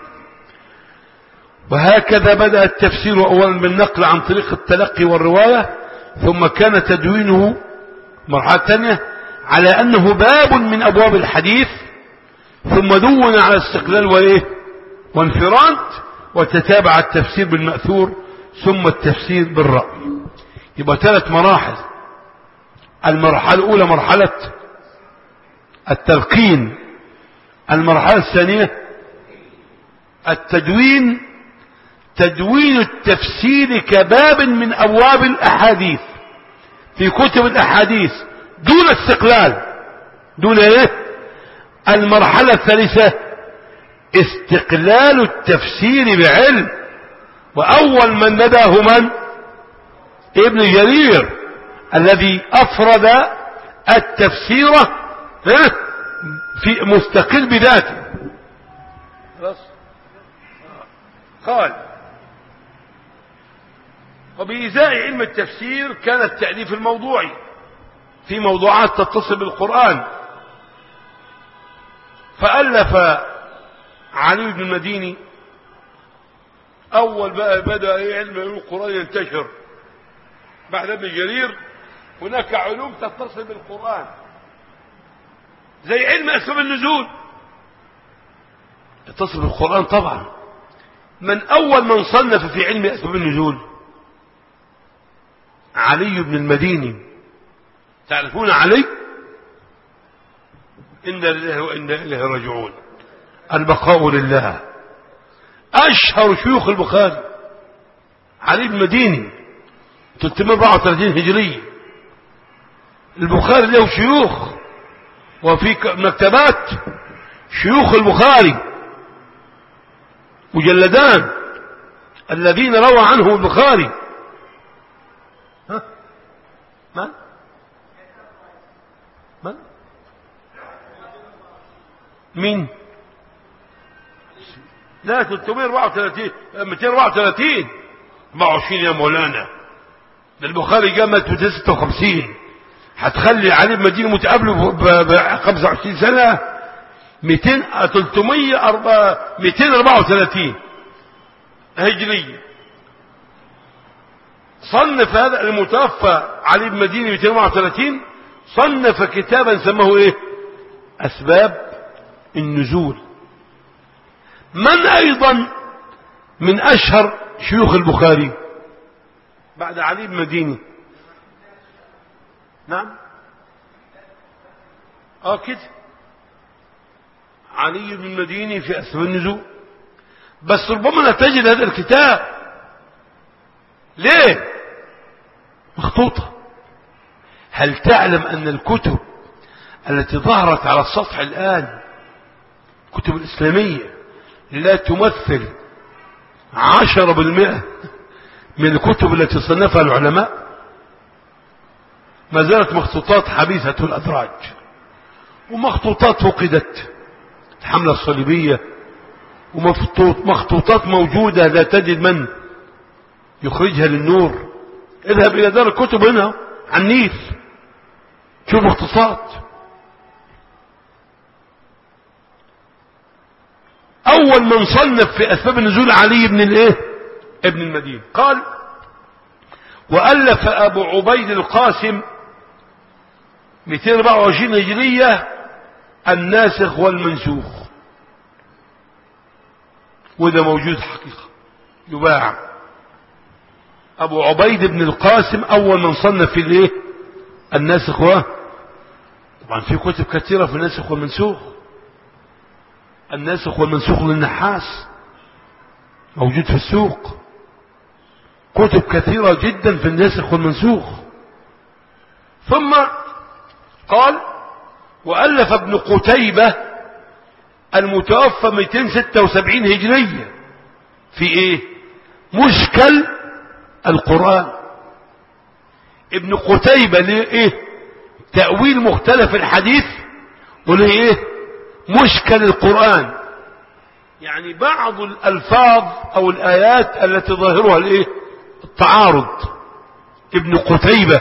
وهكذا بدأ التفسير أولا بالنقل عن طريق التلقي والرواية، ثم كان تدوينه مرحلة ثانية على أنه باب من أبواب الحديث، ثم دون على استقلال وإيه وانفراد، وتتابع التفسير بالمأثور ثم التفسير بالرأي. يبقى ثلاث مراحل. المرحلة الأولى مرحلة التلقين، المرحلة الثانية التدوين، تدوين التفسير كباب من أبواب الأحاديث في كتب الأحاديث دون استقلال، دون ايه. المرحلة الثالثة استقلال التفسير بعلم، وأول من بدأه من؟ ابن جرير الذي أفرد التفسير في مستقل بذاته. قال: وبإزاء علم التفسير كان التأليف الموضوعي في موضوعات تتصل بالقرآن، فألف علي بن المديني أول بقى بدأ علم القرآن ينتشر بعد ابن جرير. هناك علوم تتصل بالقرآن زي علم أسباب النزول، تتصل بالقرآن طبعا. من أول من صنف في علم أسباب النزول؟ علي بن المديني. تعرفون علي؟ إن لله وإنا إليه راجعون، البقاء لله. أشهر شيوخ البخاري علي بن المديني، ثلاثمائة وأربعة وثلاثين هجرية. البخاري له شيوخ، وفي مكتبات شيوخ البخاري مجلدان الذين روى عنه البخاري. ها؟ من؟ من؟ مين؟ لا ثلاثمائة وأربعة وثلاثين، مئتين وأربعة وثلاثين، أربعة وعشرين يا مولانا. ده البخاري جاء مئتين وستة وخمسين، هتخلي علي بن المديني متقابله ب خمسة وعشرين سنة. مئتين ثلاثمائة وأربعة وثلاثين هجرية. صنف هذا المتوفى علي بن المديني مئتين وأربعة وثلاثين، صنف كتابا سماه ايه؟ أسباب النزول. من أيضا من أشهر شيوخ البخاري بعد علي بن المديني؟ نعم اه كده علي بن المديني في أسباب النزول. بس ربما لا تجد هذا الكتاب. ليه؟ مخطوطة. هل تعلم أن الكتب التي ظهرت على السطح الآن الكتب الإسلامية لا تمثل عشرة بالمئة من الكتب التي صنفها العلماء؟ ما زالت مخطوطات حبيثة الأدراج، ومخطوطات فقدت، الحملة الصليبية، ومخطوطات موجودة لا تجد من يخرجها للنور. اذهب إلى دار الكتب هنا على النيل شوف مخطوطات. أول من صنف في أسباب النزول علي بن الايه ابن المديني. قال: وألف أبو عبيد القاسم مئتين وأربعة وعشرين هجرية الناسخ والمنسوخ، وده موجود حقيقة يباع. أبو عبيد بن القاسم أول من صنف في الايه الناسخ، و طبعا في كتب كثيرة في الناسخ والمنسوخ. الناسخ والمنسوخ للنحاس موجود في السوق، كتب كثيرة جدا في الناسخ والمنسوخ. ثم قال: وألف ابن قتيبة المتوفى مئتين وستة وسبعين هجرية في ايه؟ مشكل القرآن. ابن قتيبة ليه ايه؟ تأويل مختلف الحديث، وليه ايه؟ مشكل القرآن، يعني بعض الألفاظ أو الآيات التي ظاهرها الايه؟ التعارض ابن قتيبة،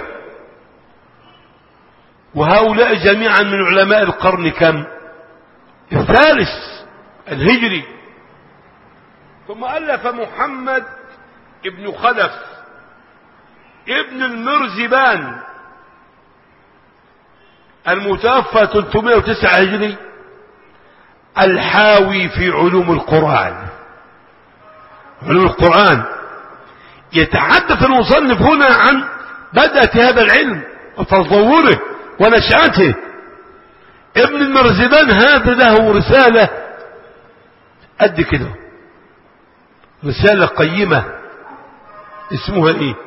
وهؤلاء جميعا من علماء القرن كم؟ الثالث الهجري. ثم ألف محمد ابن خلف ابن المرزبان المتوفى ثلاثمائة وتسعة هجري الحاوي في علوم القرآن. علوم القرآن يتحدث المصنف هنا عن بدأة هذا العلم وتطوره ونشأته. ابن المرزبان هذا له رسالة قد كده، رسالة قيمة اسمها ايه؟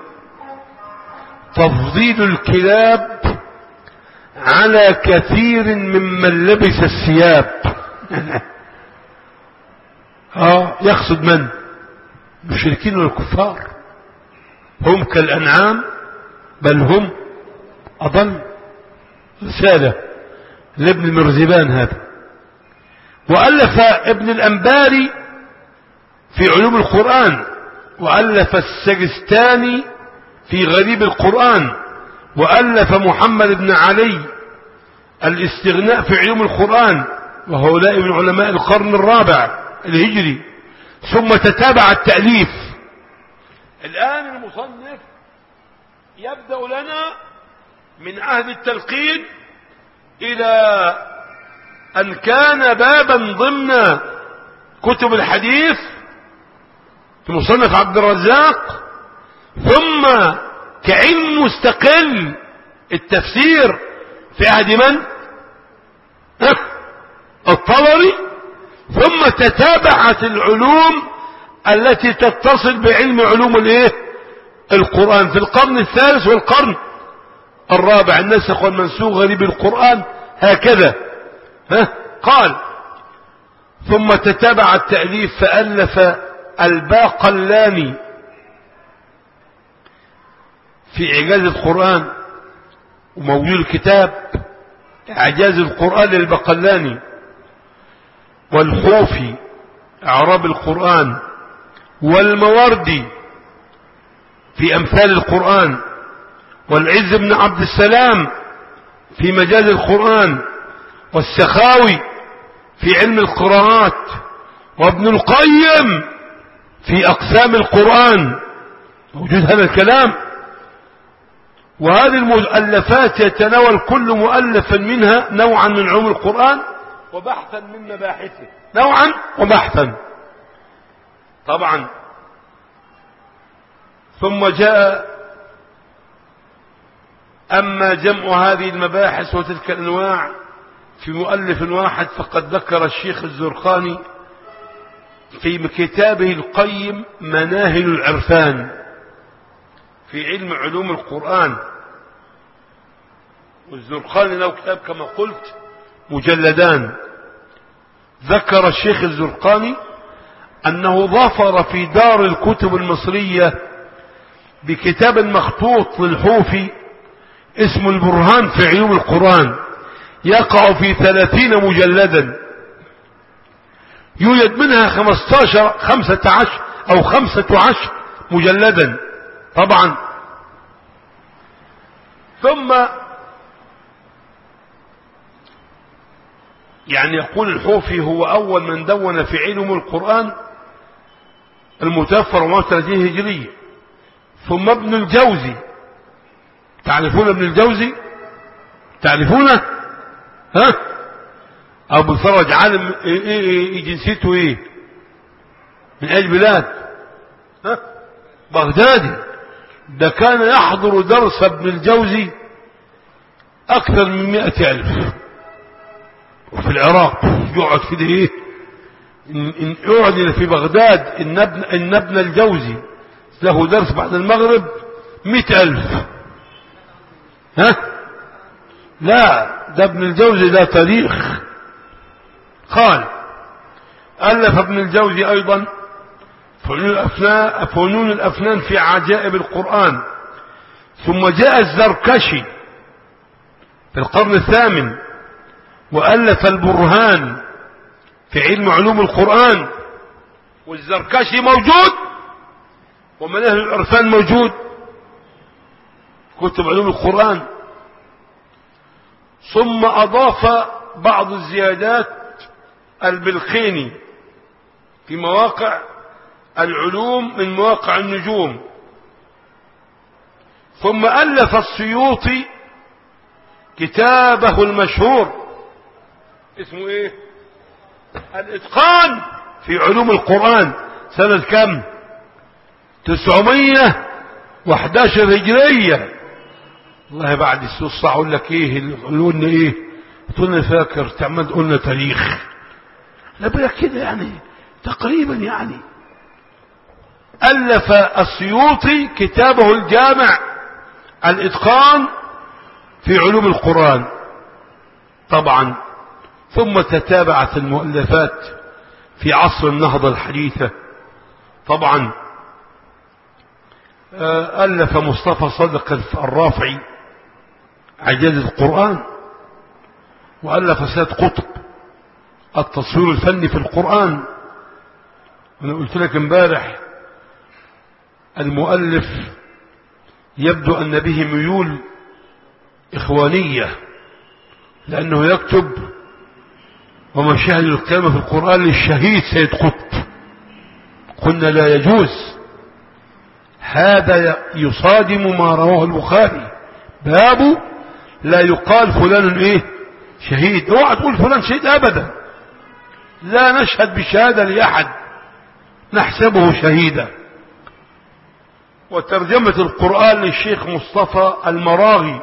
تفضيل الكلاب على كثير ممن لبس الثياب. اه يقصد من؟ المشركين والكفار، هم كالأنعام بل هم أضل. رسالة لابن المرزبان هذا. وألف ابن الأنباري في علوم القرآن، وألف السجستاني في غريب القرآن، وألف محمد بن علي الاستغناء في علوم القرآن، وهؤلاء من علماء القرن الرابع الهجري. ثم تتابع التأليف. الآن المصنف يبدأ لنا من عهد التلقين إلى أن كان بابا ضمن كتب الحديث في مصنف عبد الرزاق، ثم كعلم مستقل التفسير في عهد من؟ الطبري. ثم تتابعت العلوم التي تتصل بعلم علوم الايه؟ القرآن في القرن الثالث والقرن الرابع، النسخ والمنسوخ غريب القرآن هكذا. ها قال ثم تتابع التأليف فألف الباقلاني في إعجاز القرآن، وموجود الكتاب إعجاز القرآن للباقلاني، والخوفي إعراب القرآن، والموردي في أمثال القرآن، والعز بن عبد السلام في مجاز القرآن، والسخاوي في علم القراءات، وابن القيم في أقسام القرآن. موجود هذا الكلام. وهذه المؤلفات يتناول كل مؤلف منها نوعا من علوم القرآن وبحثا من مباحثه، نوعا وبحثا طبعا. ثم جاء أما جمع هذه المباحث وتلك الأنواع في مؤلف واحد فقد ذكر الشيخ الزرقاني في كتابه القيم مناهل العرفان في علم علوم القرآن. والزرقاني له كتاب كما قلت مجلدان. ذكر الشيخ الزرقاني أنه ظفر في دار الكتب المصرية بكتاب مخطوط للحوفي اسمه البرهان في علوم القرآن، يقع في ثلاثين مجلدا، يوجد منها خمسة عشر خمسة عشر أو خمسة عشر مجلدا طبعا. ثم يعني يقول الحوفي هو أول من دون في علم القرآن المتوفى أربعمائة وثلاثين هجرية. ثم ابن الجوزي، تعرفون ابن الجوزي؟ تعرفونه؟ ها؟ أبو الفرج عالم إيه إيه إيه جنسيته إيه؟ من أي بلاد؟ ها؟ بغدادي. ده كان يحضر درس ابن الجوزي أكثر من مئة ألف وفي العراق. يقعد كده إيه؟ إن يقعد في بغداد إن ابن, إن ابن الجوزي له درس بعد المغرب مئة ألف. ها؟ لا، ده ابن الجوزي ده تاريخ. قال ألف ابن الجوزي أيضا فنون الأفنان, فنون الأفنان في عجائب القرآن. ثم جاء الزركشي في القرن الثامن وألف البرهان في علم علوم القرآن. والزركشي موجود ومناهج العرفان موجود، كتب علوم القرآن. ثم أضاف بعض الزيادات البلقيني في مواقع العلوم من مواقع النجوم. ثم ألف السيوطي كتابه المشهور اسمه ايه؟ الإتقان في علوم القرآن، سنة كم؟ تسعمية واحد عشر هجرية. والله بعد السوء الصع اقول لك ايه قلنا ايه؟ قلنا فاكر تعمد قلنا تاريخ، لا بالك كده يعني تقريبا. يعني ألف السيوطي كتابه الجامع الإتقان في علوم القرآن طبعا. ثم تتابعت المؤلفات في عصر النهضة الحديثة طبعا. ألف مصطفى صدق الرافعي عجاز القرآن، وألف سيد قطب التصوير الفني في القرآن. أنا قلت لك امبارح المؤلف يبدو أن به ميول إخوانية، لأنه يكتب ومشاهد الكلمة في القرآن للشهيد سيد قطب. قلنا لا يجوز، هذا يصادم ما رواه البخاري، باب لا يقال فلان ايه شهيد. اوعى تقول فلان شهيد ابدا، لا نشهد بشهادة لأحد، نحسبه شهيدا. وترجمة القرآن للشيخ مصطفى المراغي،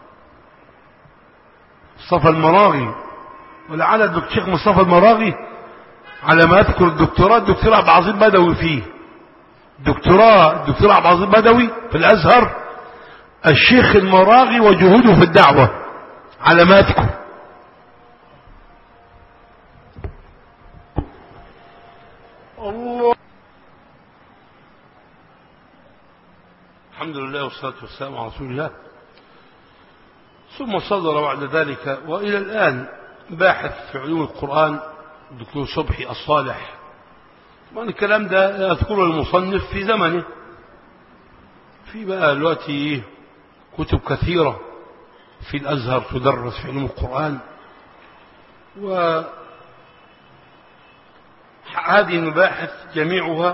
مصطفى المراغي، ولعل الشيخ مصطفى المراغي على ما اذكر الدكتوراه الدكتور عبد العظيم بدوي فيه، دكتوراه الدكتور عبد العظيم بدوي في الازهر، الشيخ المراغي وجهوده في الدعوة على ما اذكر. الله، الحمد لله والصلاة والسلام على رسول الله. ثم صدر بعد ذلك وإلى الآن باحث في علوم القرآن الدكتور صبحي الصالح. طبعا الكلام ده يذكره المصنف في زمنه، في بقى دلوقتي كتب كثيرة في الأزهر تدرس في علوم القرآن، وهذه المباحث جميعها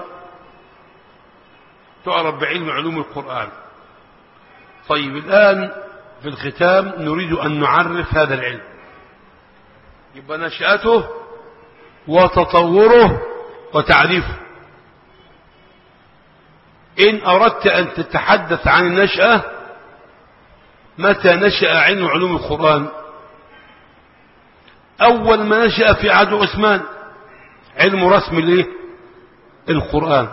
تعرف بعلم علوم القرآن. طيب الآن في الختام نريد أن نعرف هذا العلم، يبقى نشأته وتطوره وتعريفه. إن أردت أن تتحدث عن النشأة، متى نشأ علم علوم القرآن؟ أول ما نشأ في عهد عثمان علم رسم الايه القرآن.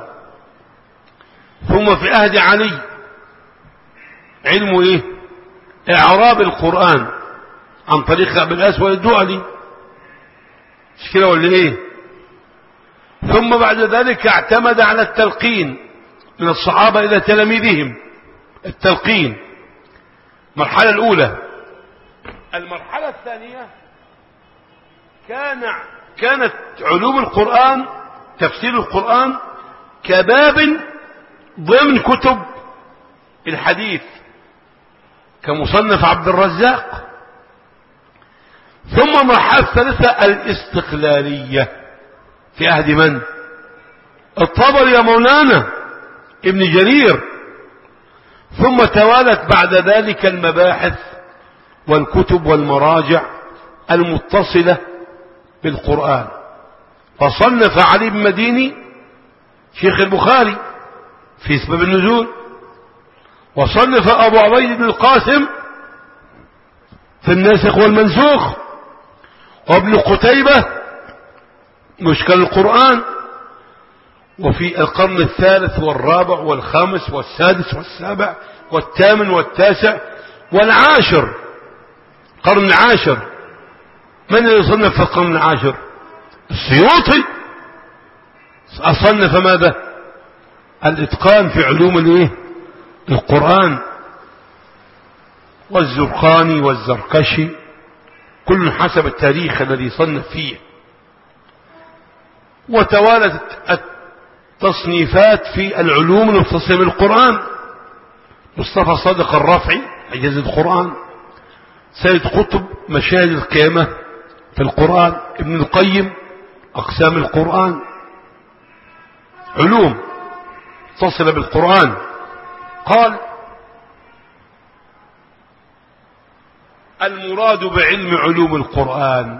ثم في عهد علي علم ايه اعراب القرآن عن طريق ابي الاسود الدؤلي، مش كده ولا ايه؟ ثم بعد ذلك اعتمد على التلقين من الصحابة الى تلاميذهم، التلقين المرحلة الاولى. المرحلة الثانية كان كانت علوم القرآن تفسير القرآن كباب ضمن كتب الحديث كمصنف عبد الرزاق. ثم المرحلة الثالثة الاستقلالية في عهد من؟ الطبري يا مولانا ابن جرير. ثم توالت بعد ذلك المباحث والكتب والمراجع المتصلة بالقرآن. فصنف علي بن مديني شيخ البخاري في سبب النزول، وصنف أبو عبيد بن القاسم في الناسخ والمنسوخ، وابن قتيبة مشكل القرآن. وفي القرن الثالث والرابع والخامس والسادس والسابع والثامن والتاسع والعاشر، القرن العاشر، من اللي يصنف في القرن العاشر؟ السيوطي. أصنف ماذا؟ الإتقان في علوم الايه القرآن. والزرقاني والزركشي كل حسب التاريخ الذي صنف فيه. وتوالت تصنيفات في العلوم المختصة بالقرآن. مصطفى صادق الرافعي إعجاز القرآن، سيد قطب مشاهد القيامة في القرآن، ابن القيم أقسام القرآن، علوم متصلة بالقرآن. قال: المراد بعلم علوم القرآن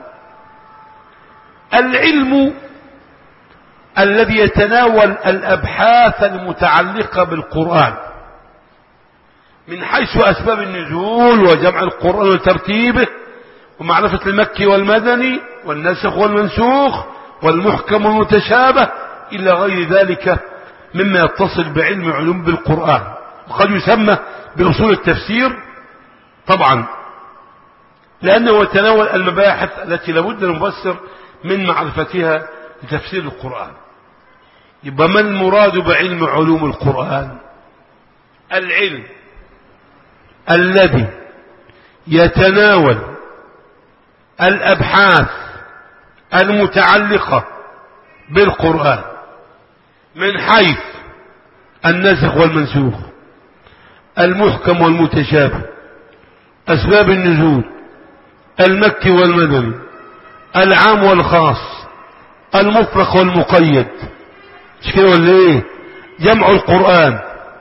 العلم الذي يتناول الأبحاث المتعلقة بالقرآن من حيث أسباب النزول وجمع القرآن وترتيبه ومعرفة المكي والمدني والناسخ والمنسوخ والمحكم والمتشابه إلى غير ذلك مما يتصل بعلم علوم بالقرآن، وقد يسمى بأصول التفسير طبعا، لأنه يتناول المباحث التي لابد المفسر من معرفتها لتفسير القرآن. يبقى ما المراد بعلم علوم القرآن؟ العلم الذي يتناول الأبحاث المتعلقة بالقرآن من حيث النسخ والمنسوخ، المحكم والمتشابه، أسباب النزول، المكي والمدني، العام والخاص، المطلق والمقيد، مش كده ولا ايه؟ جمع القرآن.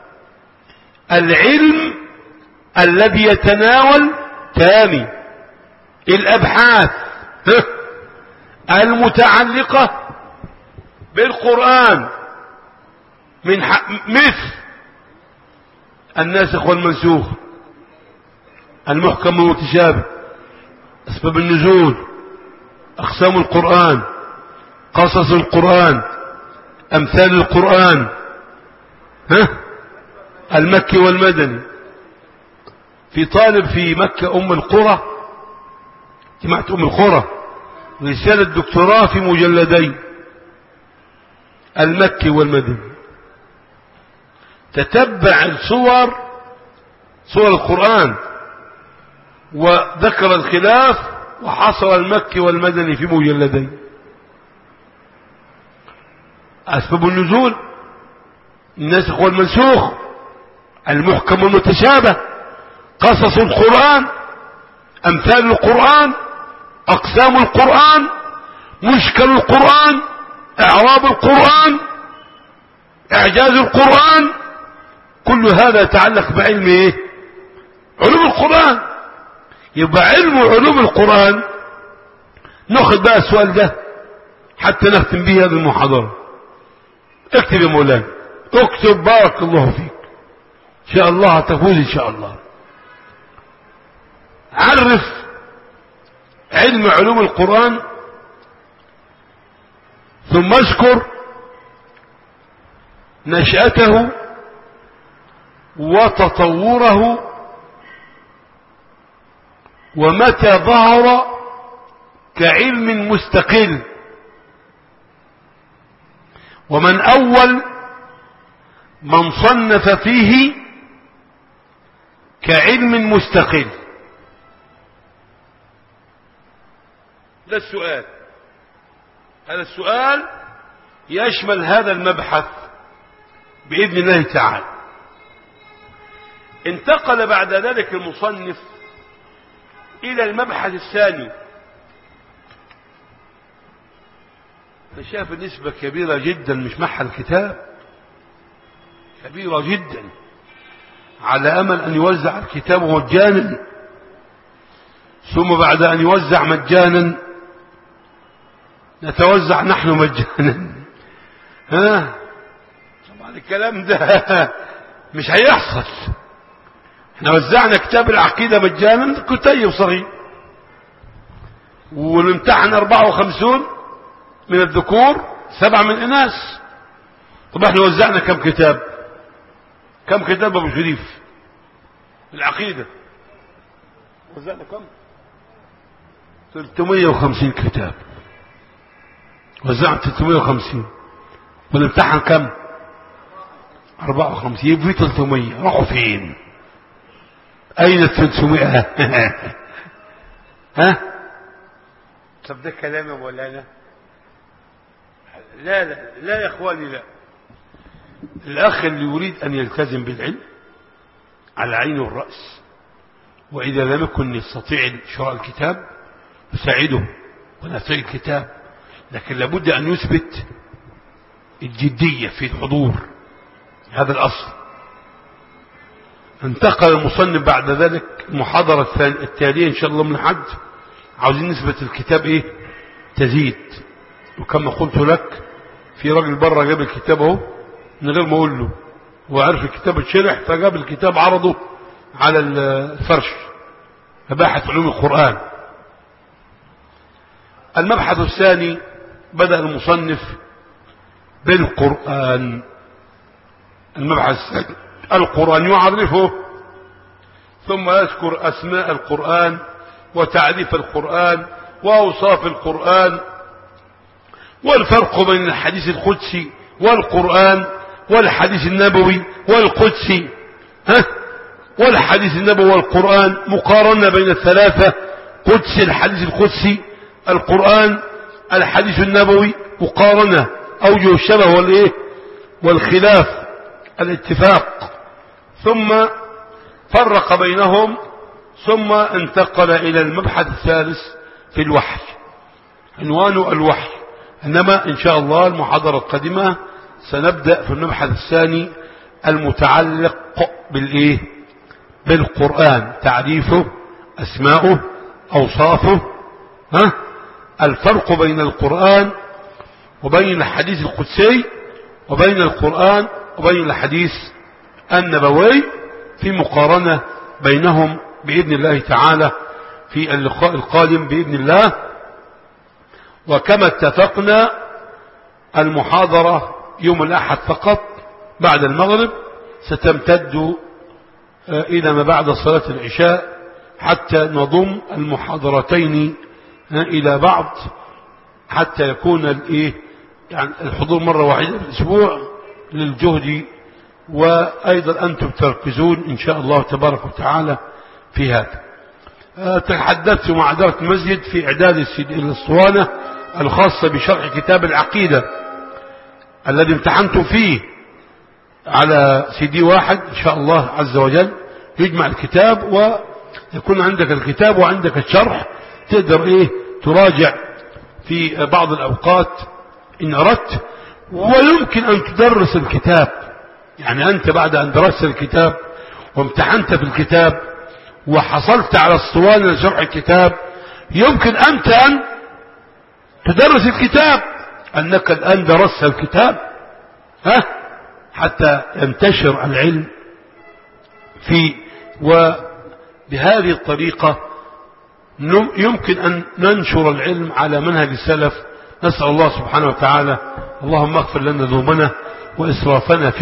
العلم الذي يتناول تاني الأبحاث المتعلقة بالقرآن من مثل الناسخ والمنسوخ، المحكم والمتشابه، أسباب النزول، أقسام القرآن، قصص القرآن، أمثال القرآن، ها المكي والمدني. في طالب في مكة أم القرى، جماعة أم القرى، رسالة دكتوراه في مجلدين، المكي والمدني، تتبع الصور صور القرآن وذكر الخلاف وحصر المكي والمدني في مجلدين. أسباب النزول، الناسخ والمنسوخ، المحكم والمتشابه، قصص القرآن، أمثال القرآن، أقسام القرآن، مشكل القرآن، إعراب القرآن، إعجاز القرآن، كل هذا يتعلق بعلم إيه؟ علوم القرآن. يبقى علم علوم القرآن، ناخذ بقى السؤال ده حتى نختم به هذه المحاضرة. اكتب يا مولانا، اكتب، بارك الله فيك، ان شاء الله هتفوز ان شاء الله. عرف علم علوم القرآن، ثم اذكر نشأته وتطوره ومتى ظهر كعلم مستقل، ومن أول من صنف فيه كعلم مستقل. ده السؤال، هذا السؤال يشمل هذا المبحث بإذن الله تعالى. انتقل بعد ذلك المصنف إلى المبحث الثاني، فشاف النسبة كبيرة جدا، مش محل الكتاب كبيرة جدا، على أمل أن يوزع الكتاب مجانا، ثم بعد أن يوزع مجانا نتوزع نحن مجانا. ها طبعا الكلام ده مش هيحصل. احنا وزعنا كتاب العقيدة مجانا، كتيب صغير، ونمتحن أربعة وخمسون من الذكور، سبعة من الإناث. طب احنا وزعنا كم كتاب؟ كم كتاب أبو شريف العقيدة؟ وزعنا كم؟ ثلاثمائة وخمسين كتاب. وزعت ثلاثمائة وخمسين، ونمتحن كم؟ أربعة وخمسين. يبقى في ثلاثمائة، راحوا فين؟ أين الثلاثمائة؟ ها؟ طب ده كلام يا مولانا؟ لا لا لا يا اخواني، لا الأخ اللي يريد أن يلتزم بالعلم على عين والرأس، وإذا لم يكن يستطيع شراء الكتاب يساعده ونفع الكتاب، لكن لابد أن يثبت الجدية في الحضور، هذا الأصل. انتقل المصنف بعد ذلك المحاضرة التالية إن شاء الله من الحد، عاوزين نثبت الكتاب إيه تزيد. وكما قلت لك في راجل بره جاب الكتاب اهو من غير ما اقول له، وعرف الكتاب اتشرح فجاب الكتاب عرضه على الفرش، مباحث علوم القرآن. المبحث الثاني بدأ المصنف بالقرآن. المبحث القرآن يعرفه ثم يذكر أسماء القرآن وتعريف القرآن وأوصاف القرآن والفرق بين الحديث القدسي والقرآن والحديث النبوي والقدسي، ها والحديث النبوي والقرآن، مقارنة بين الثلاثة، قدسي الحديث القدسي، القرآن الحديث النبوي، مقارنة أوجه الشبه والإيه والخلاف الاتفاق، ثم فرق بينهم، ثم انتقل إلى المبحث الثالث في الوحي، عنوانه الوحي. إنما إن شاء الله المحاضرة القادمة سنبدأ في المبحث الثاني المتعلق بالإيه بالقرآن، تعريفه، أسماؤه، أوصافه، ها الفرق بين القرآن وبين الحديث القدسي وبين القرآن وبين الحديث النبوي، في مقارنة بينهم بإذن الله تعالى في اللقاء القادم بإذن الله. وكما اتفقنا المحاضرة يوم الأحد فقط بعد المغرب، ستمتد إلى ما بعد صلاة العشاء حتى نضم المحاضرتين إلى بعض، حتى يكون الإيه يعني الحضور مرة واحدة في الأسبوع للجهد، وأيضا أنتم تركزون إن شاء الله تبارك وتعالى في هذا. تحدثت مع إدارة المسجد في إعداد الأسطوانة الخاصة بشرح كتاب العقيدة الذي امتحنتم فيه على سي دي واحد، إن شاء الله عز وجل يجمع الكتاب ويكون عندك الكتاب وعندك الشرح، تقدر إيه تراجع في بعض الأوقات إن أردت، ويمكن أن تدرس الكتاب. يعني أنت بعد أن درست الكتاب وامتحنت في الكتاب وحصلت على اسطوانة لشرح الكتاب، يمكن أنت أن تدرس الكتاب، أنك الآن درست الكتاب، ها حتى ينتشر العلم في. وبهذه الطريقة يمكن أن ننشر العلم على منهج السلف. نسأل الله سبحانه وتعالى اللهم اغفر لنا ذنوبنا وإسرافنا في